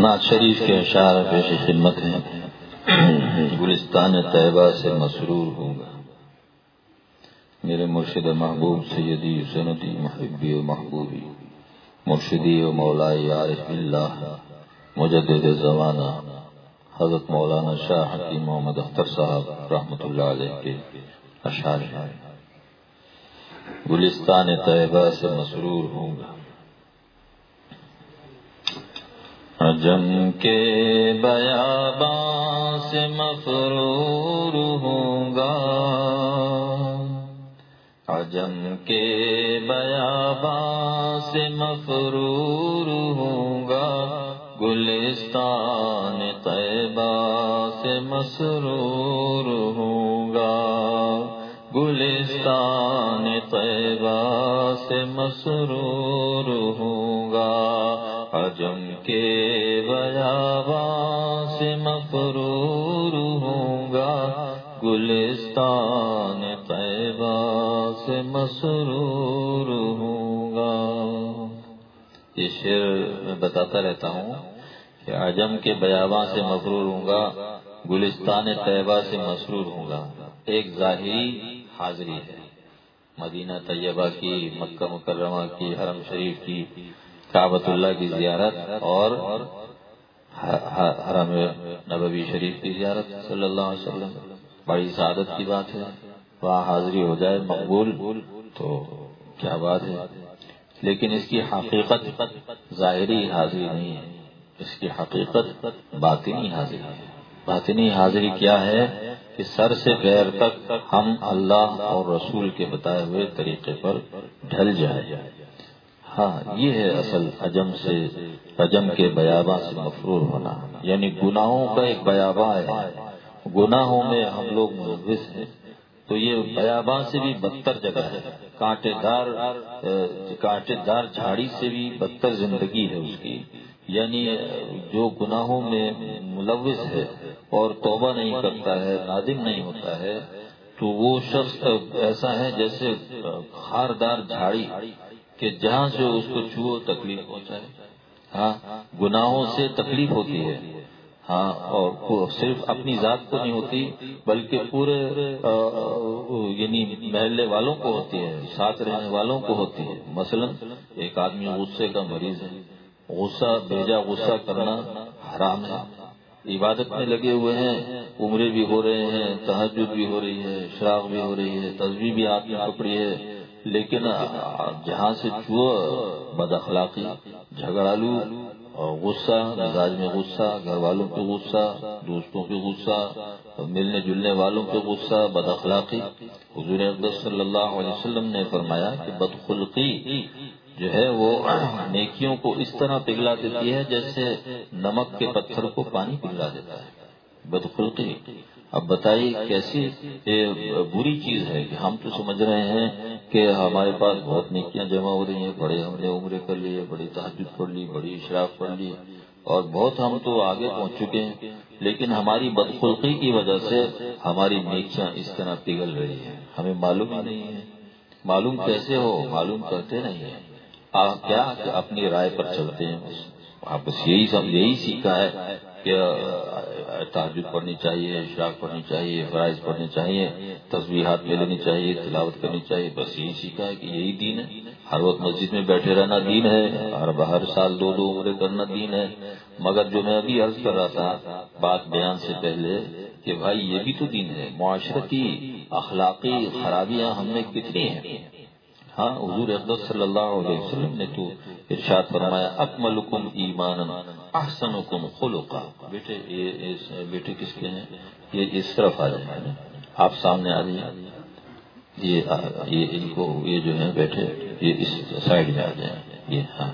نعت شریف کے اشعار پیش خدمت ہیں۔ گلستان طیبہ سے مسرور ہوں گا، میرے مرشد محبوب سیدی سندی محبی و محبوبی مرشدی و مولائی عارف باللہ مجدد زمانہ حضرت مولانا شاہ حکیم محمد اختر صاحب رحمۃ اللہ علیہ کے اشعار ہیں۔ گلستان طیبہ سے مسرور ہوں گا، عجم کے بیاباں سے مفرور ہوں گا، عجم کے بیاباں سے مفرور ہوں گا، گلستان طیبہ سے مسرور ہوں گا، گلستان طیبہ سے مسرور ہوں گا، عجم کے بیاباں سے مفرور ہوں گا، گلستان طیبہ سے مسرور ہوں گا۔ یہ شعر میں بتاتا رہتا ہوں کہ عجم کے بیاباں سے مفرور ہوں گا، گلستان طیبہ سے مسرور ہوں گا۔ ایک ظاہری حاضری ہے مدینہ طیبہ کی، مکہ مکرمہ کی، حرم شریف کی، کعبۃ اللہ کی زیارت اور حرم نبوی شریف کی زیارت صلی اللہ علیہ وسلم، بڑی سعادت کی بات ہے۔ وہاں حاضری ہو جائے مقبول تو کیا بات ہے، لیکن اس کی حقیقت ظاہری حاضری نہیں ہے، اس کی حقیقت باطنی حاضری ہے۔ باطنی حاضری کیا ہے کہ سر سے پیر تک ہم اللہ اور رسول کے بتائے ہوئے طریقے پر ڈھل جائے۔ ہاں، یہ ہے اصل عجم کے بیاباں سے مفرور ہونا، یعنی گناہوں کا ایک بیاباں ہے، گناہوں میں ہم لوگ ملوث ہیں، تو یہ بیاباں سے بھی بدتر جگہ ہے، کانٹے دار جھاڑی سے بھی بدتر زندگی ہے اس کی۔ یعنی جو گناہوں میں ملوث ہے اور توبہ نہیں کرتا ہے، نادم نہیں ہوتا ہے، تو وہ شخص ایسا ہے جیسے خاردار جھاڑی کہ جہاں سے اس کو چھو تکلیف پہنچائے۔ ہاں، گناہوں سے تکلیف ہوتی ہے، ہاں، اور صرف اپنی ذات کو نہیں ہوتی بلکہ پورے یعنی محلے والوں کو ہوتی ہے، ساتھ رہنے والوں کو ہوتی ہے۔ مثلا ایک آدمی غصے کا مریض ہے، غصہ بھیجا غصہ کرنا حرام ہے، عبادت میں لگے ہوئے ہیں، عمرے بھی ہو رہے ہیں، تہجد بھی ہو رہی ہے، اشراق بھی ہو رہی ہے، تسبیح بھی آپ نے پکڑی ہے، لیکن جہاں سے چھو بد اخلاقی، جھگڑالو اور غصہ، مزاج میں غصہ، گھر والوں پہ غصہ، دوستوں پہ غصہ، ملنے جلنے والوں پہ غصہ، بد اخلاقی۔ حضور اقدس صلی اللہ علیہ وسلم نے فرمایا کہ بدخلقی جو ہے وہ نیکیوں کو اس طرح پگھلا دیتی ہے جیسے نمک کے پتھر کو پانی پگھلا دیتا ہے، بدخلقی۔ اب بتائیے کیسی بری چیز ہے کہ ہم تو سمجھ رہے ہیں کہ ہمارے پاس بہت نیکیاں جمع ہو رہی ہیں، بڑے ہم نے عمرے کر لیے، بڑی تہجد پڑھ لی، بڑی اشراق پڑھ لی، اور بہت ہم تو آگے پہنچ چکے ہیں، لیکن ہماری بدخلقی کی وجہ سے ہماری نیکیاں اس طرح پگھل رہی ہیں، ہمیں معلوم ہی نہیں ہے۔ معلوم کیسے ہو؟ معلوم کرتے نہیں ہیں، آپ کیا کہ اپنی رائے پر چلتے ہیں۔ آپ بس یہی سیکھا ہے کہ تہجد پڑھنی چاہیے، اشراق پڑھنی چاہیے، فرائض پڑھنے چاہیے، تسبیحات میں لینی چاہیے، تلاوت کرنی چاہیے، بس یہی سیکھا ہے کہ یہی دین ہے۔ ہر وقت مسجد میں بیٹھے رہنا دین ہے، ہر سال 2 عمرے کرنا دین ہے۔ مگر جو میں ابھی عرض کر رہا تھا بات بیان سے پہلے کہ بھائی یہ بھی تو دین ہے، معاشرتی اخلاقی خرابیاں ہم میں کتنی ہیں۔ ہاں، حضور اقدس صلی اللہ علیہ وسلم نے تو ارشاد فرمایا اکملکم ایمانا احسنکم خلقا۔ بیٹے کس کے ہیں؟ یہ اس طرف آ جائیں، آپ سامنے آ جائیے، یہ ان کو یہ جو ہیں بیٹھے یہ اس سائڈ میں آ جائیں، یہ ہاں،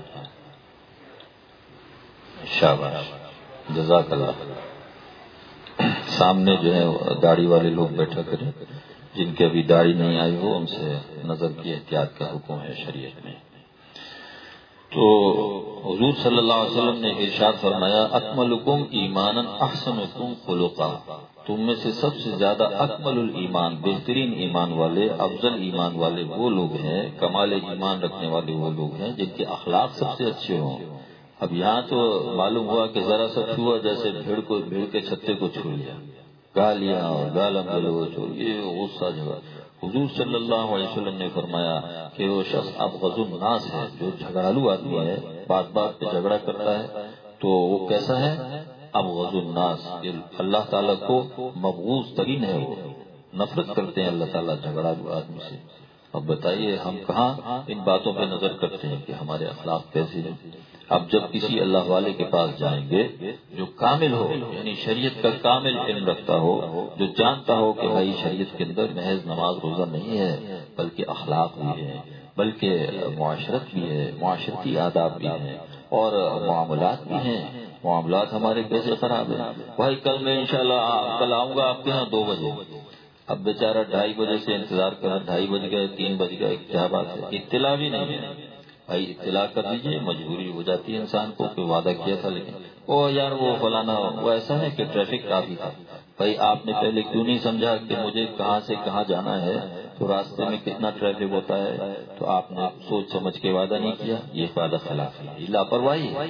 شاباش، جزاک اللہ۔ سامنے جو ہے داڑھی والے لوگ بیٹھا کریں، جن کے ابھی داڑھی نہیں آئی ہو ان سے نظر کی احتیاط کا حکم ہے شریعت میں۔ تو حضور صلی اللہ علیہ وسلم نے ارشاد فرمایا اکملکم ایمانا احسنکم خلقا، تم میں سے سب سے زیادہ اکمل الایمان، بہترین ایمان والے، افضل ایمان والے وہ لوگ ہیں، کمال ایمان رکھنے والے وہ لوگ ہیں جن کے اخلاق سب سے اچھے ہوں۔ اب یہاں تو معلوم ہوا کہ ذرا سا چھوا جیسے بھیڑ کے چھتے کو چھو لیا، گالیاں اور گالم گلوچ، یہ غصہ جگہ۔ حضور صلی اللہ علیہ وسلم نے فرمایا کہ وہ شخص ابغض الناس ہے، جو جھگڑالو آدمی ہے، بات بات پہ جھگڑا کرتا ہے، تو وہ کیسا ہے؟ ابغض الناس، اللہ تعالیٰ کو مبغوض ترین ہے، وہ نفرت کرتے ہیں اللہ تعالیٰ جھگڑالو آدمی سے۔ اب بتائیے ہم کہاں ان باتوں پہ نظر کرتے ہیں کہ ہمارے اخلاق کیسے ہیں؟ اب جب کسی اللہ والے کے پاس جائیں گے جو کامل ہو، یعنی شریعت کا کامل علم رکھتا ہو، جو جانتا ہو کہ بھائی شریعت کے اندر محض نماز روزہ نہیں ہے، بلکہ اخلاق بھی ہے، بلکہ معاشرت بھی ہے، معاشرتی آداب بھی ہیں، اور معاملات بھی ہیں۔ معاملات ہمارے کیسے خراب ہیں؟ بھائی کل میں انشاءاللہ کل آؤں گا آپ کے یہاں 2 بجے، اب بیچارہ 2:30 بجے سے انتظار کر، 2:30 بج گئے، 3 بج گئے، کیا بات ہے؟ اطلاع بھی نہیں ہے۔ بھائی اطلاع کر دیجیے، مجبوری ہو جاتی ہے انسان کو کہ وعدہ کیا تھا، لیکن او یار وہ فلانا، وہ ایسا ہے کہ ٹریفک کافی تھا۔ بھائی آپ نے پہلے کیوں نہیں سمجھا کہ مجھے کہاں سے کہاں جانا ہے، تو راستے میں کتنا ٹریفک ہوتا ہے، تو آپ نے سوچ سمجھ کے وعدہ نہیں کیا، یہ وعدہ خلاف ہے، یہ لاپرواہی ہے۔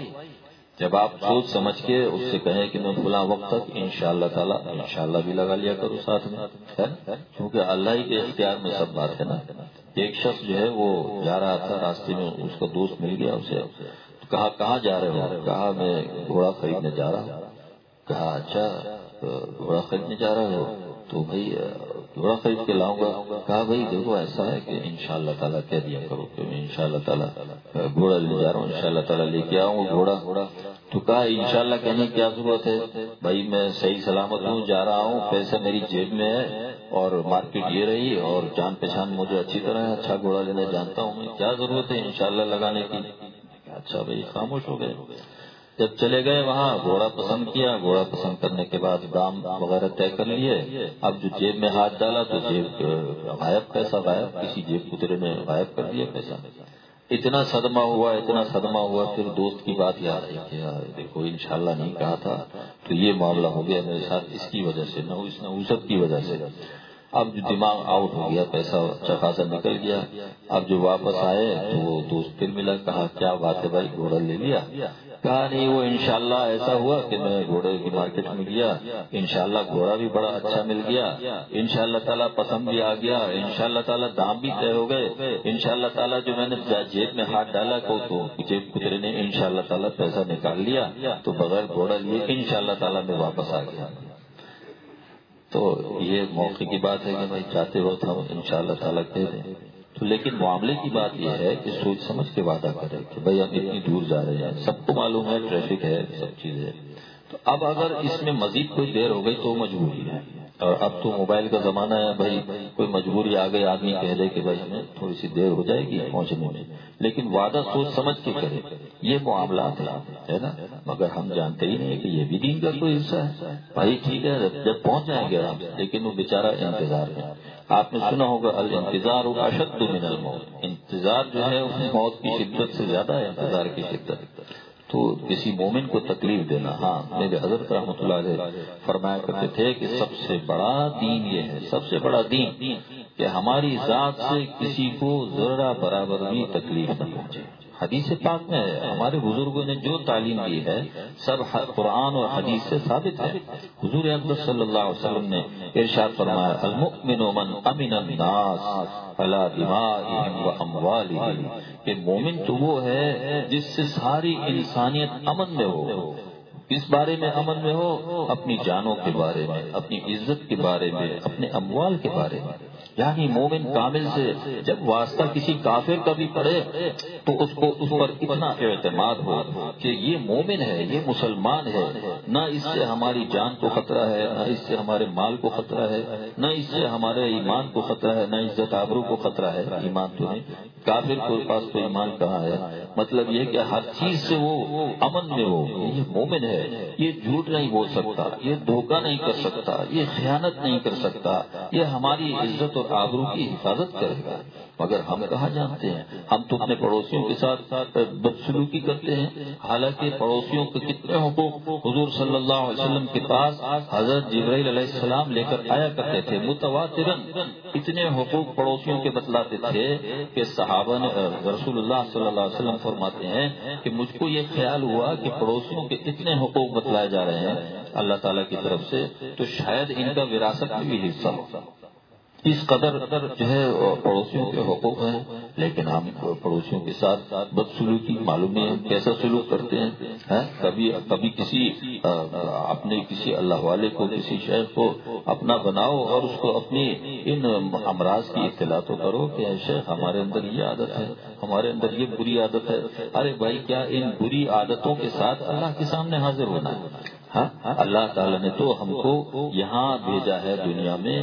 جب آپ سوچ سمجھ کے اس سے کہیں کہ میں فلاں وقت تک انشاءاللہ تعالیٰ، انشاءاللہ بھی لگا لیا کرو ساتھ میں، کیونکہ اللہ ہی کے اختیار میں سب بات ہے نا۔ ایک شخص جو ہے وہ جا رہا تھا، راستے میں اس کا دوست مل گیا، اسے کہا کہاں جا رہے ہو؟ کہا میں گھوڑا خریدنے جا رہا ہوں۔ کہا اچھا گھوڑا خریدنے جا رہے ہو، تو بھائی گھوڑا خرید کے لاؤں گا۔ کہا بھائی دیکھو ایسا ہے کہ انشاءاللہ تعالیٰ کہہ دیا کرو کہ میں انشاءاللہ تعالیٰ گھوڑا لے جا رہا ہوں، انشاءاللہ تعالیٰ لے کے آؤں گھوڑا۔ تو کہا انشاءاللہ کہنے کی کیا ضرورت ہے، بھائی میں صحیح سلامت ہوں، جا رہا ہوں، پیسہ میری جیب میں ہے، اور مارکیٹ یہ رہی، اور جان پہچان مجھے اچھی طرح ہے، اچھا گھوڑا لینا جانتا ہوں میں، کیا ضرورت ہے انشاءاللہ لگانے کی۔ اچھا بھائی خاموش ہو گئے۔ جب چلے گئے وہاں گھوڑا پسند کیا، گھوڑا پسند کرنے کے بعد دام وغیرہ طے کر لیے، اب جو جیب میں ہاتھ ڈالا تو جیب غائب، پیسہ غائب، کسی جیب کترے نے غائب کر دیا پیسہ۔ اتنا صدمہ ہوا، پھر دوست کی بات یاد آئی کہ دیکھو انشاءاللہ نہیں کہا تھا، تو یہ معاملہ ہو گیا میرے ساتھ اس کی وجہ سے، اس نحوست کی وجہ سے۔ اب جو دماغ آؤٹ ہو گیا، پیسہ اچھا خاصا نکل گیا۔ اب جو واپس آئے تو وہ دوست پھر ملا، کہا کیا بات ہے بھائی گھوڑا لے لیا؟ کہا نہیں، وہ انشاءاللہ ایسا ہوا کہ میں گھوڑے کی مارکیٹ میں گیا، انشاءاللہ گھوڑا بھی بڑا اچھا مل گیا، انشاءاللہ تعالیٰ پسند بھی آ گیا، انشاءاللہ تعالیٰ دام بھی طے ہو گئے، انشاءاللہ تعالیٰ جو میں نے جیب میں ہاتھ ڈالا تو جیب کترے نے انشاءاللہ تعالیٰ پیسہ نکال لیا، تو بغیر گھوڑا لیے انشاءاللہ تعالیٰ میں واپس آ گیا۔ تو یہ موقع کی بات ہے کہ بھائی چاہتے ہو تو ہم انشاءاللہ تعالیٰ کہہ دیں، تو لیکن معاملے کی بات یہ ہے کہ سوچ سمجھ کے وعدہ کرے کہ بھائی ہم اتنی دور جا رہے ہیں، سب کو معلوم ہے ٹریفک ہے، سب چیز ہے، تو اب اگر اس میں مزید کوئی دیر ہو گئی تو مجبوری ہے، اور اب تو موبائل کا زمانہ ہے، بھائی کوئی مجبوری آ گئی، آدمی کہہ دے کہ بھائی ہمیں تھوڑی سی دیر ہو جائے گی پہنچنے میں، لیکن وعدہ سوچ سمجھ کے کرے، یہ معاملات ہے نا۔ مگر ہم جانتے ہی نہیں کہ یہ بھی دین کا کوئی حصہ ہے۔ بھائی ٹھیک ہے جب پہنچ جائیں گے آپ، لیکن وہ بیچارہ انتظار میں، آپ نے سنا ہوگا الانتظار اشد من الموت، انتظار جو ہے اس موت کی شدت سے زیادہ ہے انتظار کی شدت۔ تو کسی مومن کو تکلیف دینا، ہاں میرے حضرت رحمۃ اللہ علیہ فرمایا کرتے تھے کہ سب سے بڑا دین یہ ہے، سب سے بڑا دین کہ ہماری ذات سے کسی کو ذرہ برابر بھی تکلیف نہ پہنچے۔ حدیث پاک میں ہمارے بزرگوں نے جو تعلیم دی ہے سب قرآن اور حدیث سے ثابت ہے۔ حضور اکبر صلی اللہ علیہ وسلم نے ارشاد فرمایا المؤمن من امن الناس علی دمائهم واموالهم، کہ مومن تو وہ ہے جس سے ساری انسانیت امن میں ہو۔ کس بارے میں امن میں ہو؟ اپنی جانوں کے بارے میں، اپنی عزت کے بارے میں، اپنے اموال کے بارے میں۔ یعنی مومن کامل سے جب واسطہ کسی کافر کا بھی پڑے تو اس پر اتنا اعتماد ہو کہ یہ مومن ہے، یہ مسلمان ہے، نہ اس سے ہماری جان کو خطرہ ہے، نہ اس سے ہمارے مال کو خطرہ ہے، نہ اس سے ہمارے ایمان کو خطرہ ہے، نہ عزت آبرو کو خطرہ ہے۔ ایمان تو نہیں، کافر کے پاس تو ایمان کہاں ہے؟ مطلب یہ کہ ہر چیز سے وہ امن میں ہو، یہ مومن ہے، یہ جھوٹ نہیں بول سکتا، یہ دھوکہ نہیں کر سکتا، یہ خیانت نہیں کر سکتا، یہ ہماری عزت عزت اور آبرو کی حفاظت کرے گا. مگر ہم کہاں جانتے ہیں, ہم تو اپنے پڑوسیوں کے ساتھ بدسلوکی کرتے ہیں. حالانکہ پڑوسیوں کے کتنے حقوق حضور صلی اللہ علیہ وسلم کے پاس حضرت جبرائیل علیہ السلام لے کر آیا کرتے تھے متواتراً. اتنے حقوق پڑوسیوں کے بتلاتے تھے کہ صحابہ نے رسول اللہ صلی اللہ علیہ وسلم فرماتے ہیں کہ مجھ کو یہ خیال ہوا کہ پڑوسیوں کے اتنے حقوق بتلائے جا رہے ہیں اللہ تعالیٰ کی طرف سے, تو شاید ان کا وراثت میں بھی حصہ ہو. اس قدر جو ہے پڑوسیوں کے حقوق ہیں, لیکن ہم پڑوسیوں کے ساتھ بدسلوکی معلوم نہیں ہے کیسا سلوک کرتے ہیں. کبھی کسی اللہ والے کو, کسی شیخ کو اپنا بناؤ اور اس کو اپنی ان امراض کی اطلاع تو کرو کہ شیخ ہمارے اندر یہ عادت ہے, ہمارے اندر یہ بری عادت ہے. ارے بھائی, کیا ان بری عادتوں کے ساتھ اللہ کے سامنے حاضر ہونا ہے؟ ہاں, اللہ تعالیٰ نے تو ہم کو یہاں بھیجا ہے دنیا میں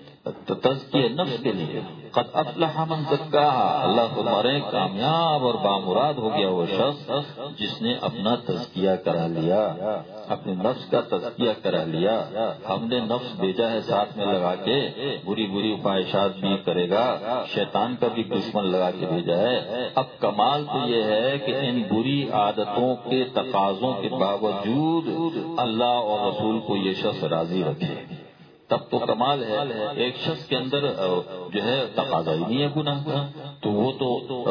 تزکیہ نفس کے لیے. قد افلح من زکاہا, اللہ فرما رہے ہیں کامیاب اور بامراد ہو گیا وہ شخص جس نے اپنا تزکیہ کرا لیا, اپنے نفس کا تزکیہ کرا لیا. ہم نے نفس بھیجا ہے ساتھ میں لگا کے, بری خواہشات بھی کرے گا, شیطان کا بھی دشمن لگا کے بھیجا ہے. اب کمال تو یہ ہے کہ ان بری عادتوں کے تقاضوں کے باوجود اللہ اور رسول کو یہ شخص راضی رکھے, تب تو کمال ہے. ایک شخص کے اندر جو ہے تقاضا ہی نہیں ہے گناہ کا, تو وہ تو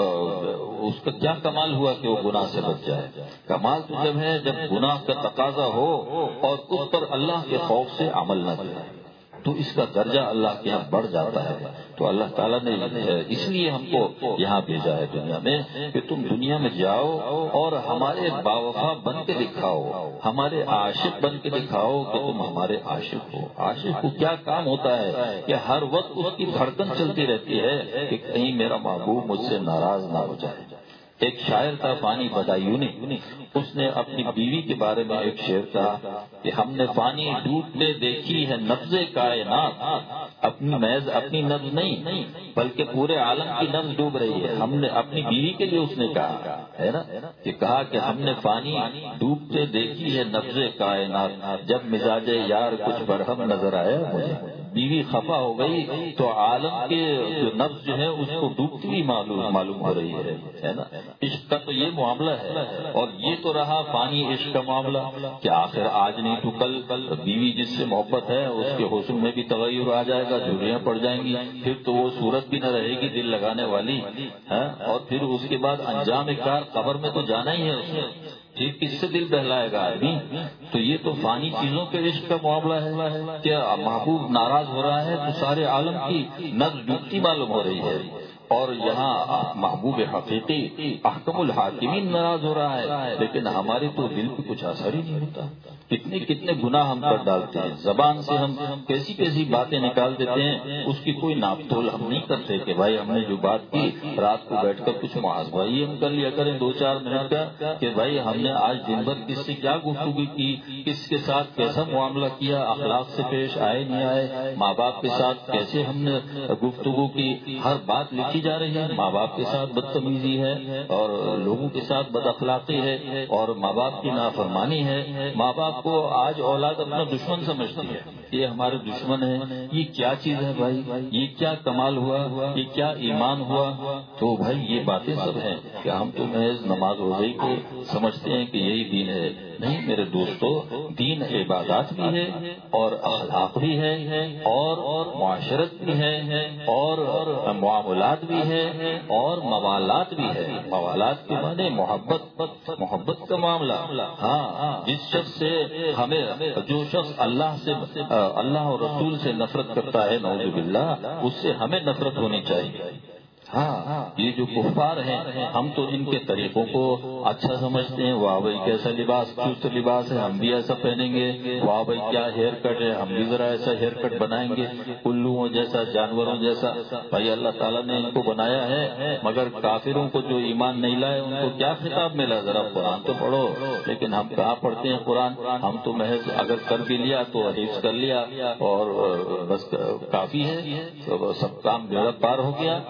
اس کا کیا کمال ہوا کہ وہ گناہ سے بچ جائے. کمال تو جب ہے جب گناہ کا تقاضا ہو اور اس پر اللہ کے خوف سے عمل نہ کرے, تو اس کا درجہ اللہ کے یہاں بڑھ جاتا ہے. تو اللہ تعالیٰ نے اس لیے ہم کو یہاں بھیجا ہے دنیا میں کہ تم دنیا میں جاؤ اور ہمارے باوفا بن کے دکھاؤ, ہمارے عاشق بن کے دکھاؤ کہ تم ہمارے عاشق ہو. عاشق کو کیا کام ہوتا ہے کہ ہر وقت اس کی دھڑکن چلتی رہتی ہے کہ کہیں میرا محبوب مجھ سے ناراض نہ ہو جائے. ایک شاعر تھا فانی بدایونی, اس نے اپنی بیوی کے بارے میں ایک شعر کہا کہ ہم نے فانی ڈوبتے دیکھی ہے نبض کائنات, اپنی محض اپنی نبض نہیں بلکہ پورے عالم کی نبض ڈوب رہی ہے. ہم نے اپنی بیوی کے لیے اس نے کہا ہے نا, کہ کہا کہ ہم نے فانی ڈوبتے دیکھی ہے نبض کائنات, جب مزاج یار کچھ برہم نظر آیا مجھے. بیوی خفا ہو گئی تو عالم کے جو نفس جو ہے اس کو ڈوبتی بھی معلوم ہو رہی ہے نا. عشق کا تو یہ معاملہ ہے, اور یہ تو رہا فانی عشق کا معاملہ کہ آخر آج نہیں تو کل بیوی جس سے محبت ہے اس کے حسن میں بھی تغیر آ جائے گا, جھریاں پڑ جائیں گی, پھر تو وہ صورت بھی نہ رہے گی دل لگانے والی ہے, اور پھر اس کے بعد انجام کار قبر میں تو جانا ہی ہے اس نے. ٹھیک, کس سے دل بہلائے گا آدمی. تو یہ تو فانی چیزوں کے عشق کا معاملہ ہے. کیا محبوب ناراض ہو رہا ہے تو سارے عالم کی نبض ڈوبتی معلوم ہو رہی ہے, اور یہاں محبوب حقیقی احکم الحاکمین ناراض ہو رہا ہے, لیکن ہمارے تو دل پہ کچھ اثر ہی نہیں ہوتا. کتنے گناہ ہم کر ڈالتے ہیں, زبان سے ہم کیسی باتیں نکال دیتے ہیں, اس کی کوئی ناپ تول ہم نہیں کرتے کہ بھائی ہم نے جو بات کی رات کو بیٹھ کر کچھ محاسبہ ہی ہم کر لیا کریں 2-4 منٹ کا کہ بھائی ہم نے آج دن بھر کس سے کیا گفتگو کی, کس کے ساتھ کیسا معاملہ کیا, اخلاق سے پیش آئے نہیں آئے, ماں باپ کے ساتھ کیسے ہم نے گفتگو کی. ہر بات لکھی جا رہی ہے, ماں باپ کے ساتھ بدتمیزی ہے اور لوگوں کے ساتھ بد اخلاقی ہے اور ماں باپ کی نافرمانی ہے. ماں باپ کو آج اولاد اپنا دشمن سمجھتی ہے, یہ ہمارے دشمن ہے. یہ کیا چیز ہے بھائی, یہ کیا کمال ہوا, یہ کیا ایمان ہوا. تو بھائی یہ باتیں سب ہیں کہ ہم تو محض نماز روزے کو سمجھتے ہیں کہ یہی دین ہے. نہیں میرے دوستو, دین عبادات بھی ہے اور اخلاق بھی ہے اور معاشرت بھی ہے اور معاملات بھی ہے اور موالات بھی ہے. موالات کے معنی محبت کا معاملہ. ہاں, جس شخص سے جو شخص اللہ اور رسول سے نفرت کرتا ہے نعوذ باللہ, اس سے ہمیں نفرت ہونی چاہیے. ہاں, یہ جو کفار ہیں ہم تو ان کے طریقوں کو اچھا سمجھتے ہیں. واہ بھائی کیسا لباس, چست لباس ہے, ہم بھی ایسا پہنیں گے. واہ بھائی کیا ہیئر کٹ ہے, ہم بھی ذرا ایسا ہیئر کٹ بنائیں گے, الوؤں جیسا, جانوروں جیسا. بھائی اللہ تعالیٰ نے ان کو بنایا ہے, مگر کافروں کو جو ایمان نہیں لائے ان کو کیا خطاب ملا. ذرا قرآن تو پڑھو. لیکن ہم کہاں پڑھتے ہیں قرآن, ہم تو محض اگر کر بھی لیا تو حفظ کر لیا اور بس کافی ہے, سب کام بیڑا پار ہو گیا. ارے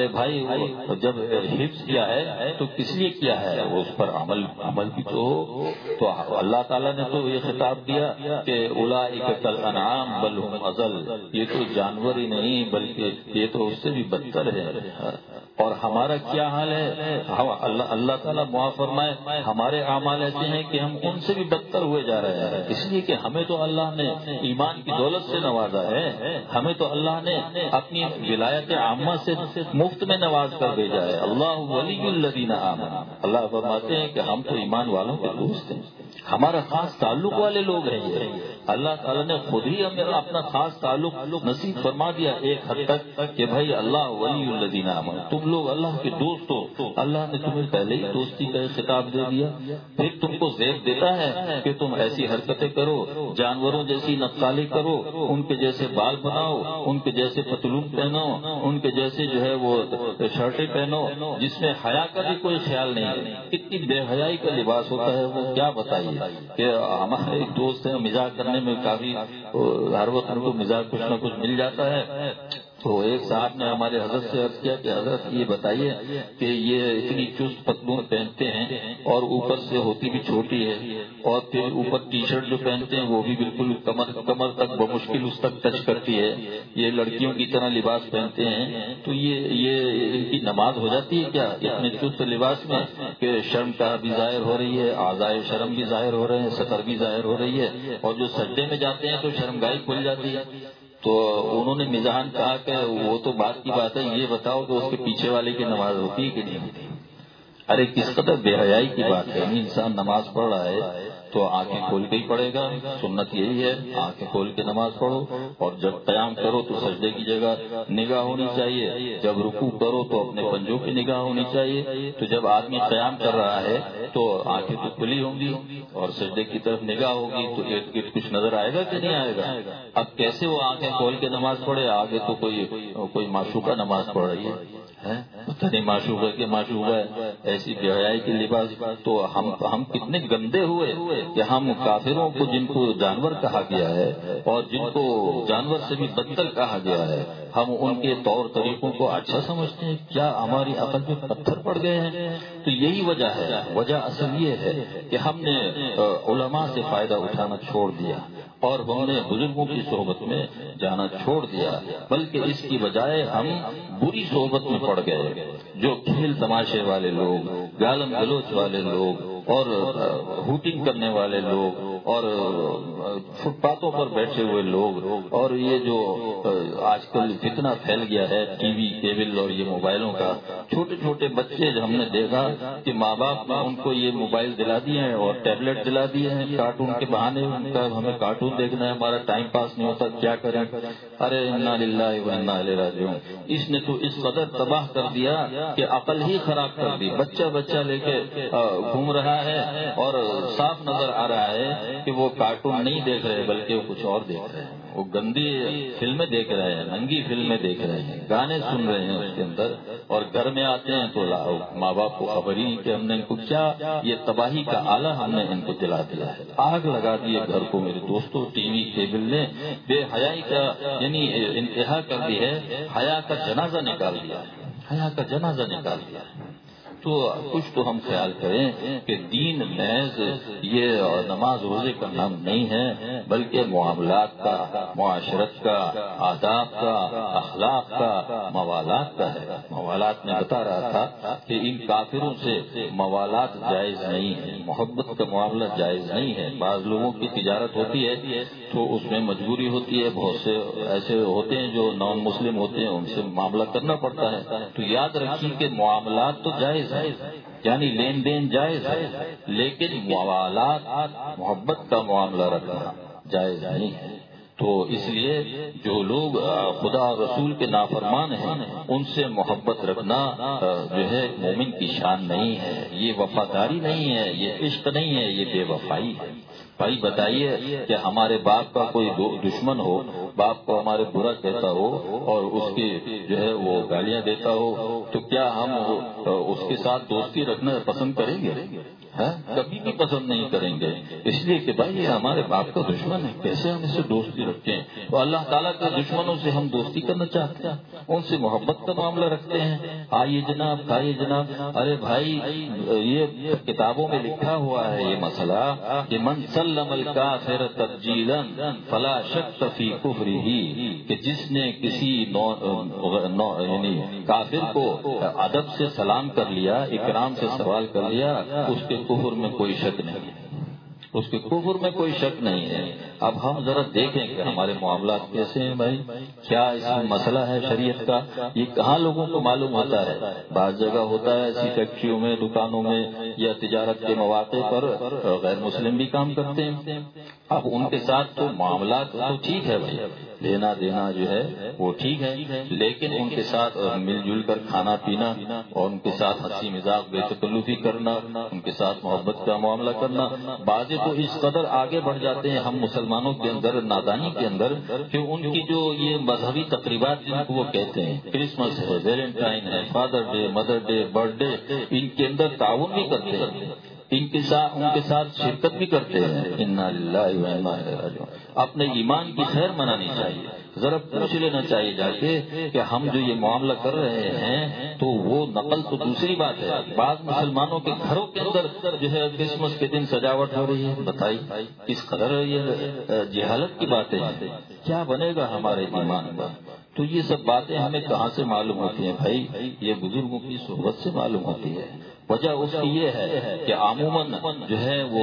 بھائی جب حفظ کیا ہے تو کس لیے کیا ہے؟ اس پر عمل بھی تو ہو. تو اللہ تعالیٰ نے تو یہ خطاب دیا کہ اولئک کالانعام بل هم اضل، یہ تو جانور ہی نہیں بلکہ یہ تو اس سے بھی بدتر ہے. اور ہمارا کیا حال ہے؟ اللہ تعالیٰ معاف فرمائے، ہمارے اعمال ایسے ہیں کہ ہم ان سے بھی بدتر ہوئے جا رہے ہیں، اس لیے کہ ہمیں تو اللہ نے ایمان کی دولت سے نوازا ہے، ہمیں تو اللہ نے اپنی ولایت عامہ سے مفت میں نواز کر بھیجا ہے. اللہ ولی الذین آمنوا، اللہ فرماتے ہیں کہ ہم تو ایمان والوں کے دوست ہیں، ہمارا خاص تعلق والے لوگ ہیں. یہ اللہ تعالیٰ نے خود ہی ہمیں اپنا خاص تعلق نصیب فرما دیا ایک حد تک کہ بھائی اللہ ولی الذین آمنوا، تم لوگ اللہ کے دوست ہو. اللہ نے تمہیں پہلے ہی دوستی کا خطاب دے دیا، پھر تم کو زیب دیتا ہے کہ تم ایسی حرکتیں کرو، جانوروں جیسی نقالی کرو، ان کے جیسے بال بناؤ، ان کے جیسے پتلون پہنو، ان کے جیسے جو ہے وہ شرٹیں پہنو جس میں حیا کا بھی کوئی خیال نہیں ہے. اتنی بے حیائی کا لباس ہوتا ہے وہ کیا بتائیے. کہ ہمارے ایک دوست ہیں، مزاح کرنے میں کافی ہر وقت ان کو مزاح کچھ نہ کچھ مل جاتا ہے. تو ایک صاحب نے ہمارے حضرت سے عرض کیا کہ حضرت یہ بتائیے کہ یہ اتنی چست پتلون پہنتے ہیں اور اوپر سے ہوتی بھی چھوٹی ہے، اور پھر اوپر ٹی شرٹ جو پہنتے ہیں وہ بھی بالکل کمر تک بمشکل اس تک ٹچ کرتی ہے، یہ لڑکیوں کی طرح لباس پہنتے ہیں. تو یہ ان کی نماز ہو جاتی ہے کیا اتنے چست لباس میں کہ شرم کا بھی ظاہر ہو رہی ہے، اعضائے شرم بھی ظاہر ہو رہے ہیں، سطر بھی ظاہر ہو رہی ہے، اور جو سجدے میں جاتے ہیں تو شرمگاہی کھل جاتی ہے. تو انہوں نے مزاحن کہا کہ وہ تو بات کی بات ہے، یہ بتاؤ کہ اس کے پیچھے والے کی نماز ہوتی ہے کہ نہیں ہوتی. ارے کس قدر بے حیائی کی بات ہے. انسان نماز پڑھ رہا ہے تو آنکھیں کھول کے ہی پڑھے گا، سنت یہی ہے آنکھیں کھول کے نماز پڑھو. اور جب قیام کرو تو سجدے کی جگہ نگاہ ہونی چاہیے، جب رکوع کرو تو اپنے پنجوں کی نگاہ ہونی چاہیے. تو جب آدمی قیام کر رہا ہے تو آنکھیں تو کھلی ہوں گی اور سجدے کی طرف نگاہ ہوگی، تو ارد گرد کچھ نظر آئے گا کہ نہیں آئے گا. اب کیسے وہ آنکھیں کھول کے نماز پڑھے؟ آگے تو کوئی معشوقہ نماز پڑھ رہی ہے، پتہ نہیں معشوقہ کے معشوقہ ہے، ایسی بے حیائی کے لباس. تو ہم کتنے گندے ہوئے کہ ہم کافروں کو جن کو جانور کہا گیا ہے اور جن کو جانور سے بھی بدتر کہا گیا ہے، ہم ان کے طور طریقوں کو اچھا سمجھتے ہیں. کیا ہماری عقل پہ پتھر پڑ گئے ہیں؟ تو یہی وجہ ہے، وجہ اصل یہ ہے کہ ہم نے علماء سے فائدہ اٹھانا چھوڑ دیا اور ہم نے بزرگوں کی صحبت میں جانا چھوڑ دیا، بلکہ اس کی بجائے ہم بری صحبت میں پڑ گئے. جو کھیل تماشے والے لوگ، گالم گلوچ والے لوگ، اور ہوٹنگ کرنے والے لوگ، اور فٹ پاتھوں پر بیٹھے ہوئے لوگ، اور یہ جو آج کل فتنہ پھیل گیا ہے ٹی وی کیبل اور یہ موبائلوں کا. چھوٹے چھوٹے بچے ہم نے دیکھا کہ ماں باپ نے ان کو یہ موبائل دلا دیے ہیں اور ٹیبلٹ دلا دیے ہیں کارٹون کے بہانے. ان کا ہمیں کارٹون دیکھنا ہے، ہمارا ٹائم پاس نہیں ہوتا، کیا کریں. ارے انا للہ و انا الیہ راجعون. اس نے تو اس قدر تباہ کر دیا کہ عقل ہی خراب کر دی. بچہ لے کے گھوم رہا ہے اور صاف نظر آ رہا ہے کہ وہ کارٹون نہیں دیکھ رہے بلکہ وہ کچھ اور دیکھ رہے ہیں. وہ گندی فلمیں دیکھ رہے ہیں، ننگی فلمیں دیکھ رہے ہیں، گانے سن رہے ہیں اس کے اندر. اور گھر میں آتے ہیں تو ماں باپ کو خبر ہی نہیں کہ ہم نے ان کو کیا یہ تباہی کا آلہ ہم نے ان کو دلا دیا ہے. آگ لگا دی ہے گھر کو میرے دوستوں. ٹی وی کیبل نے بے حیائی کا یعنی انتہا کر دی ہے، حیا کا جنازہ نکال دیا، حیا کا جنازہ نکال دیا. تو کچھ تو ہم خیال کریں کہ دین محض یہ نماز روزے کا نام نہیں ہے، بلکہ معاملات کا، معاشرت کا، آداب کا، اخلاق کا، موالات کا ہے. موالات میں بتا رہا تھا کہ ان کافروں سے موالات جائز نہیں ہے، محبت کا معاملہ جائز نہیں ہے. بعض لوگوں کی تجارت ہوتی ہے تو اس میں مجبوری ہوتی ہے، بہت سے ایسے ہوتے ہیں جو نان مسلم ہوتے ہیں، ان سے معاملہ کرنا پڑتا ہے. تو یاد رکھیے کہ معاملات تو جائز ہے، یعنی لین دین جائز ہے، لیکن موالات، محبت کا معاملہ رکھنا جائز نہیں ہے. تو اس لیے جو لوگ خدا اور رسول کے نافرمان ہیں ان سے محبت رکھنا جو ہے مومن کی شان نہیں ہے، یہ وفاداری نہیں ہے، یہ عشق نہیں ہے، یہ بے وفائی ہے. بھائی بتائیے کہ ہمارے باپ کا کوئی دشمن ہو باپ کو ہمارے برا کہتا ہو اور اس کی جو ہے وہ گالیاں دیتا ہو تو کیا ہم اس کے ساتھ دوستی رکھنا پسند کریں گے؟ کبھی بھی پسند نہیں کریں گے، اس لیے کہ بھائی یہ ہمارے باپ کا دشمن ہے، کیسے ہم اس سے دوستی رکھیں؟ تو اللہ تعالیٰ کے دشمنوں سے ہم دوستی کرنا چاہتے ہیں، ان سے محبت کا معاملہ رکھتے ہیں، آئیے جناب کھائیے جناب۔ ارے بھائی یہ کتابوں میں لکھا ہوا ہے یہ مسئلہ کہ من سلم الکافر تبجیلا فلا شک فی کفرہ، کہ جس نے کسی یعنی کافر کو ادب سے سلام کر لیا، اکرام سے سوال کر لیا، اس کے کفر میں کوئی شک نہیں ہے، اس کے کفر میں کوئی شک نہیں ہے۔ اب ہم ذرا دیکھیں کہ ہمارے معاملات کیسے ہیں بھائی، کیا اس میں مسئلہ ہے شریعت کا؟ یہ کہاں لوگوں کو معلوم ہوتا ہے؟ بعض جگہ ہوتا ہے ایسی فیکٹریوں میں، دکانوں میں یا تجارت کے مواقع پر غیر مسلم بھی کام کرتے ہیں۔ اب ان کے ساتھ تو معاملات تو ٹھیک ہے بھائی، لینا دینا جو ہے وہ ٹھیک ہے، لیکن ان کے ساتھ مل جل کر کھانا پینا اور ان کے ساتھ ہنسی مذاق بے تکلفی کرنا، ان کے ساتھ محبت کا معاملہ کرنا، بعض تو اس قدر آگے بڑھ جاتے ہیں ہم مسلمانوں کے اندر نادانی کے اندر کہ ان کی جو یہ مذہبی تقریبات جن کو وہ کہتے ہیں، کرسمس ہے، ویلنٹائن ہے، father day, mother day, birthday, ان کے اندر تعاون بھی کرتے ہیں، ان کے ساتھ شرکت بھی کرتے ہیں۔ انا للہ و انا الیہ راجعون۔ اپنے ایمان کی خیر منانی چاہیے، ذرا پوچھ لینا چاہیے جا کے کہ ہم جو یہ معاملہ کر رہے ہیں تو وہ نقل تو دوسری بات ہے، بعض مسلمانوں کے گھروں کے اندر جو ہے کرسمس کے دن سجاوٹ ہو رہی ہے، بتائی کس قدر یہ جہالت کی باتیں ہیں، کیا بنے گا ہمارے ایمان کا؟ تو یہ سب باتیں ہمیں کہاں سے معلوم ہوتی ہیں بھائی؟ یہ بزرگوں کی صحبت سے معلوم ہوتی ہے۔ وجہ اس کی یہ ہے کہ عموماً جو ہے وہ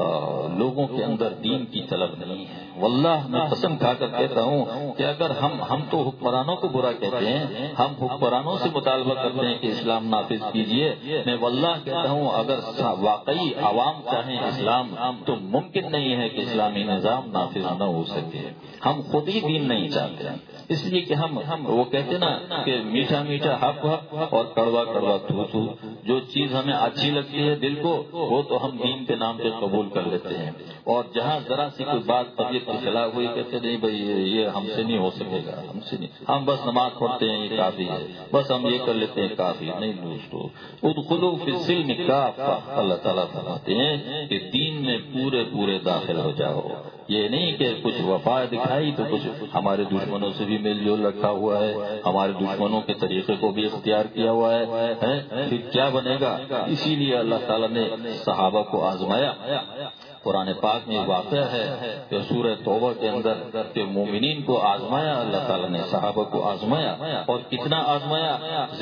لوگوں کے اندر دین کی طلب نہیں ہے۔ واللہ میں قسم کھا کر کہتا ہوں کہ اگر ہم تو حکمرانوں کو برا کہتے ہیں، ہم حکمرانوں سے مطالبہ کرتے ہیں کہ اسلام نافذ کیجئے، میں واللہ کہتا ہوں اگر واقعی عوام چاہیں اسلام تو ممکن نہیں ہے کہ اسلامی نظام نافذ نہ ہو سکے۔ ہم خود ہی دین نہیں چاہتے ہیں، اس لیے کہ ہم وہ کہتے نا کہ میٹھا میٹھا حق حق اور کڑوا کڑوا تھو تھو، جو چیز ہمیں اچھی لگتی ہے دل کو وہ تو ہم دین کے نام پہ قبول کر لیتے ہیں، اور جہاں ذرا سی کوئی بات طبیعت کے خلاف ہوئی کہتے نہیں بھائی یہ ہم سے نہیں ہو سکے گا، ہم سے نہیں، ہم بس نماز پڑھتے ہیں یہ کافی ہے، بس ہم یہ کر لیتے ہیں کافی نہیں۔ دوستو ادخلوا فی السلم کافہ، اللہ تعالیٰ فرماتے ہیں کہ دین میں پورے پورے داخل ہو جاؤ، یہ نہیں کہ کچھ وفا دکھائی تو کچھ ہمارے دشمنوں سے بھی میل جول رکھا ہوا ہے، ہمارے دشمنوں کے طریقے کو بھی اختیار کیا ہوا ہے، پھر کیا بنے گا؟ اسی لیے اللہ تعالیٰ نے صحابہ کو آزمایا۔ قرآن پاک میں واقعہ ہے کہ سورہ توبہ کے اندر کہ مومنین کو آزمایا اللہ تعالیٰ نے، صحابہ کو آزمایا، اور کتنا آزمایا؟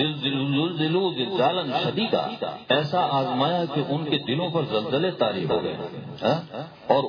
زلزلوا زلزالا شدیدا، ایسا آزمایا کہ ان کے دلوں پر زلزلے طاری ہو گئے، اور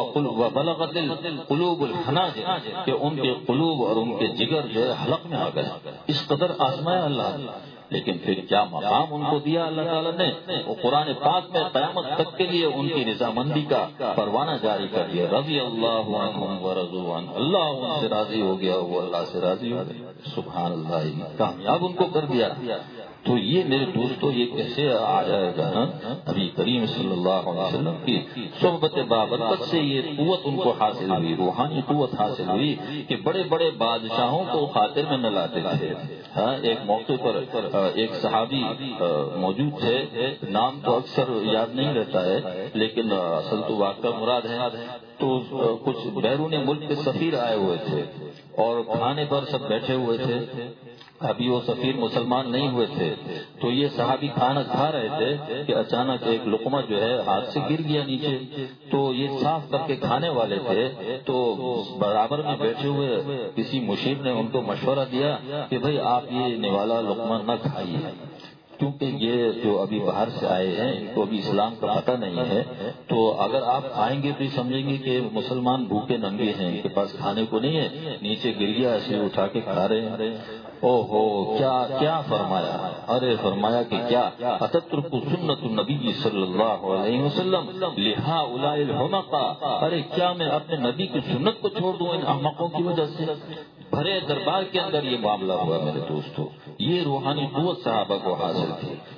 وبلغت القلوب الحناجر، کہ ان کے قلوب اور ان کے جگر جو ہے حلق میں آ گئے، اس قدر آزمایا اللہ۔ لیکن پھر کیا مقام ان کو دیا اللہ تعالیٰ نے؟ وہ قرآن پاک میں قیامت تک کے لیے ان کی رضامندی کا پروانہ جاری کر دیا، رضی اللہ عنہم ورضوا عنہ، اللہ ان سے راضی ہو گیا، وہ اللہ سے راضی ہو گیا، سبحان اللہ، کامیاب ان کو کر دیا۔ تو یہ میرے دوستو یہ کیسے آ جائے گا؟ نبی کریم صلی اللہ علیہ وسلم کی صحبت بابرکت سے یہ قوت ان کو حاصل ہوئی، روحانی قوت حاصل ہوئی کہ بڑے بڑے بادشاہوں کو خاطر میں نہ لاتے تھے۔ ایک موقع پر ایک صحابی موجود تھے، نام تو اکثر یاد نہیں رہتا ہے لیکن اصل تو واقعہ مراد ہے، تو کچھ بیرون ملک کے سفیر آئے ہوئے تھے اور کھانے پر سب بیٹھے ہوئے تھے، ابھی وہ سفیر مسلمان نہیں ہوئے تھے، تو یہ صحابی کھانا کھا رہے تھے کہ اچانک ایک لقمہ جو ہے ہاتھ سے گر گیا نیچے، تو یہ صاف کر کے کھانے والے تھے، تو برابر میں بیٹھے ہوئے کسی مشیر نے ان کو مشورہ دیا کہ بھئی آپ یہ نوالا لقمہ نہ کھائیے، کیونکہ یہ جو ابھی باہر سے آئے ہیں ان کو ابھی اسلام کا پتہ نہیں ہے، تو اگر آپ کھائیں گے تو یہ سمجھیں گے کہ مسلمان بھوکے ننگے ہیں، ان کے پاس کھانے کو نہیں ہے، نیچے گر گیا ایسے اٹھا کے کھا رہے ہیں۔ او ہو کیا فرمایا؟ ارے فرمایا کہ کیا اتترک سنت النبی صلی اللہ علیہ وسلم لہؤلاء الحمقاء، ارے کیا میں اپنے نبی کی سنت کو چھوڑ دوں ان احمقوں کی وجہ سے؟ بھرے دربار کے اندر یہ معاملہ ہوا میرے دوستو، یہ روحانی قوت صحابہ کو حاصل تھی،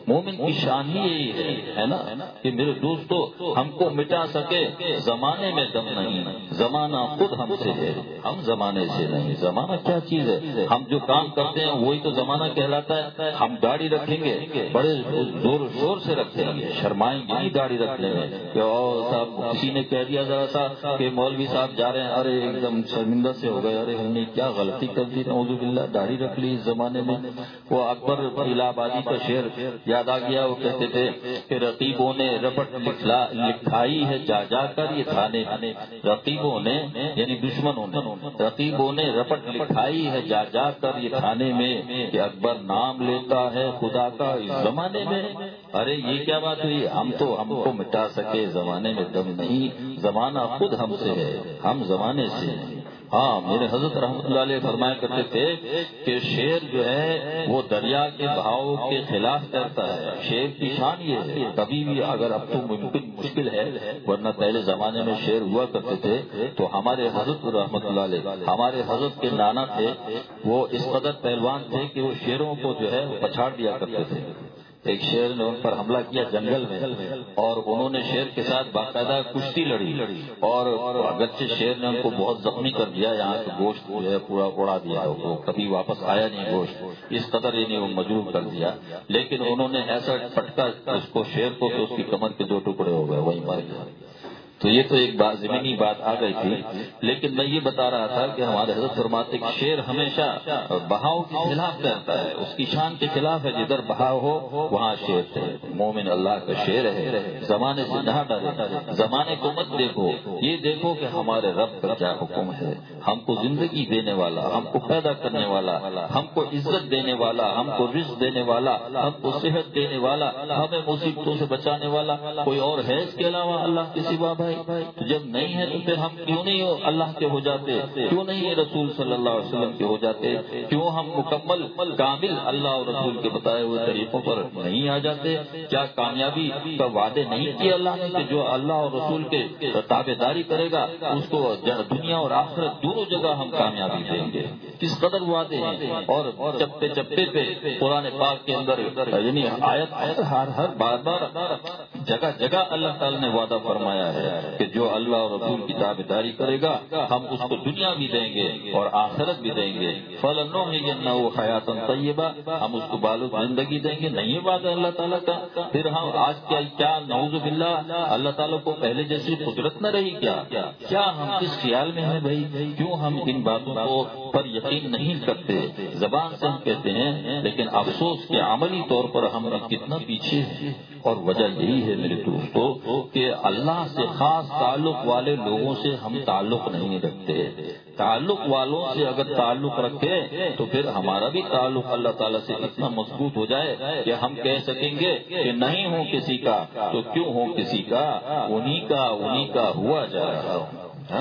مومن کی شان ہی یہی ہے نا کہ میرے دوستو ہم کو مٹا سکے زمانے میں دم نہیں، زمانہ خود ہم سے ہے، ہم زمانے سے نہیں۔ زمانہ کیا چیز ہے؟ ہم جو کام کرتے ہیں وہی تو زمانہ کہلاتا ہے۔ ہم گاڑی رکھیں گے بڑے زور شور سے رکھیں گے، شرمائیں گے نہیں گاڑی رکھنے میں کہ صاحب کسی نے کہہ دیا ذرا سا کہ مولوی صاحب جا رہے ہیں، ارے ایک دم شرمندہ سے ہو گئے، ارے ہم نے کیا غلطی کر دی، نعوذ باللہ داڑھی رکھ لی اس زمانے میں۔ وہ اکبر الہ آبادی کا شعر یاد آ گیا، وہ کہتے تھے کہ رقیبوں نے رپٹ لکھائی ہے جا جا کر یہ تھانے، رقیبوں نے یعنی دشمنوں نے، رقیبوں نے رپٹ لکھائی ہے جا جا کر یہ تھانے میں کہ اکبر نام لیتا ہے خدا کا اس زمانے میں۔ ارے یہ کیا بات ہوئی؟ ہم کو مٹا سکے زمانے میں دم نہیں، زمانہ خود ہم سے ہے، ہم زمانے سے ہیں۔ ہاں میرے حضرت رحمۃ اللہ علیہ فرمایا کرتے تھے کہ شیر جو ہے وہ دریا کے بہاؤ کے خلاف تیرتا ہے۔ شیر کی شان یہ ہے، کبھی بھی اگر اب تو مشکل ہے، ورنہ پہلے زمانے میں شیر ہوا کرتے تھے تو ہمارے حضرت رحمۃ اللہ علیہ، ہمارے حضرت کے نانا تھے، وہ اس قدر پہلوان تھے کہ وہ شیروں کو جو ہے پچھاڑ دیا کرتے تھے۔ ایک شیر نے ان پر حملہ کیا جنگل میں، اور انہوں نے شیر کے ساتھ باقاعدہ کشتی لڑی، اور اگرچہ شیر نے ان کو بہت زخمی کر دیا، یہاں سے گوشت جو ہے پورا اڑا دیا، وہ کبھی واپس آیا نہیں گوشت، اس قدر انہیں وہ مجروح کر دیا، لیکن انہوں نے ایسا پٹکا اس کو شیر کو کہ اس کی کمر کے 2 ٹکڑے ہو گئے، وہیں مر گیا۔ تو یہ تو ایک زمینی بات آ گئی تھی، لیکن میں یہ بتا رہا تھا کہ ہمارے حضرت فرماتے کہ شیر ہمیشہ بہاؤ کے خلاف رہتا ہے، اس کی شان کے خلاف ہے، جدھر بہاؤ ہو وہاں شیر ہے۔ مومن اللہ کا شیر ہے، زمانے سے نہ ڈرے، زمانے کو مت دیکھو، یہ دیکھو کہ ہمارے رب کا کیا حکم ہے، ہم کو زندگی دینے والا، ہم کو پیدا کرنے والا، ہم کو عزت دینے والا، ہم کو رزق دینے والا، ہم کو صحت دینے والا، ہمیں مصیبتوں سے بچانے والا کوئی اور ہے اس کے علاوہ اللہ کے سوا؟ تو جب نہیں ہے تو پھر ہم کیوں نہیں اللہ کے ہو جاتے، کیوں نہیں یہ رسول صلی اللہ علیہ وسلم کے ہو جاتے، کیوں ہم مکمل کامل اللہ اور رسول کے بتائے ہوئے طریقوں پر نہیں آ جاتے؟ کیا کامیابی کا وعدے نہیں کیا اللہ نے کہ جو اللہ اور رسول کے تابع داری کرے گا اس کو دنیا اور آخرت دونوں جگہ ہم کامیابی دیں گے؟ کس قدر وعدے ہیں، اور چپے چپے پہ قرآن پاک کے اندر یعنی آیت ہر بار جگہ جگہ اللہ تعالیٰ نے وعدہ فرمایا ہے کہ جو اللہ اور رسول کی تابعداری کرے گا ہم اس کو دنیا بھی دیں گے اور آخرت بھی دیں گے۔ فَلَنُحْيِيَنَّهُ حَيَاةً طَيِّبَةً، ہم اس کو بالغ زندگی دیں گے۔ نہیں بات ہے اللہ تعالیٰ کا؟ پھر ہم آج کیا نعوذ باللہ اللہ تعالیٰ کو پہلے جیسی قدرت نہ رہی کیا ہم کس خیال میں ہیں بھائی؟ کیوں ہم ان باتوں کو پر یقین نہیں کرتے؟ زبان سے ہم کہتے ہیں لیکن افسوس کے عملی طور پر ہم کتنا پیچھے ہیں، اور وجہ یہی ہے میرے دوستو کہ اللہ سے خاص تعلق والے لوگوں سے ہم تعلق نہیں رکھتے۔ تعلق والوں سے اگر تعلق رکھے تو پھر ہمارا بھی تعلق اللہ تعالیٰ سے اتنا مضبوط ہو جائے کہ ہم کہہ سکیں گے کہ نہیں ہوں کسی کا تو کیوں ہوں کسی کا، انہی کا ہوا جا رہا ہوں۔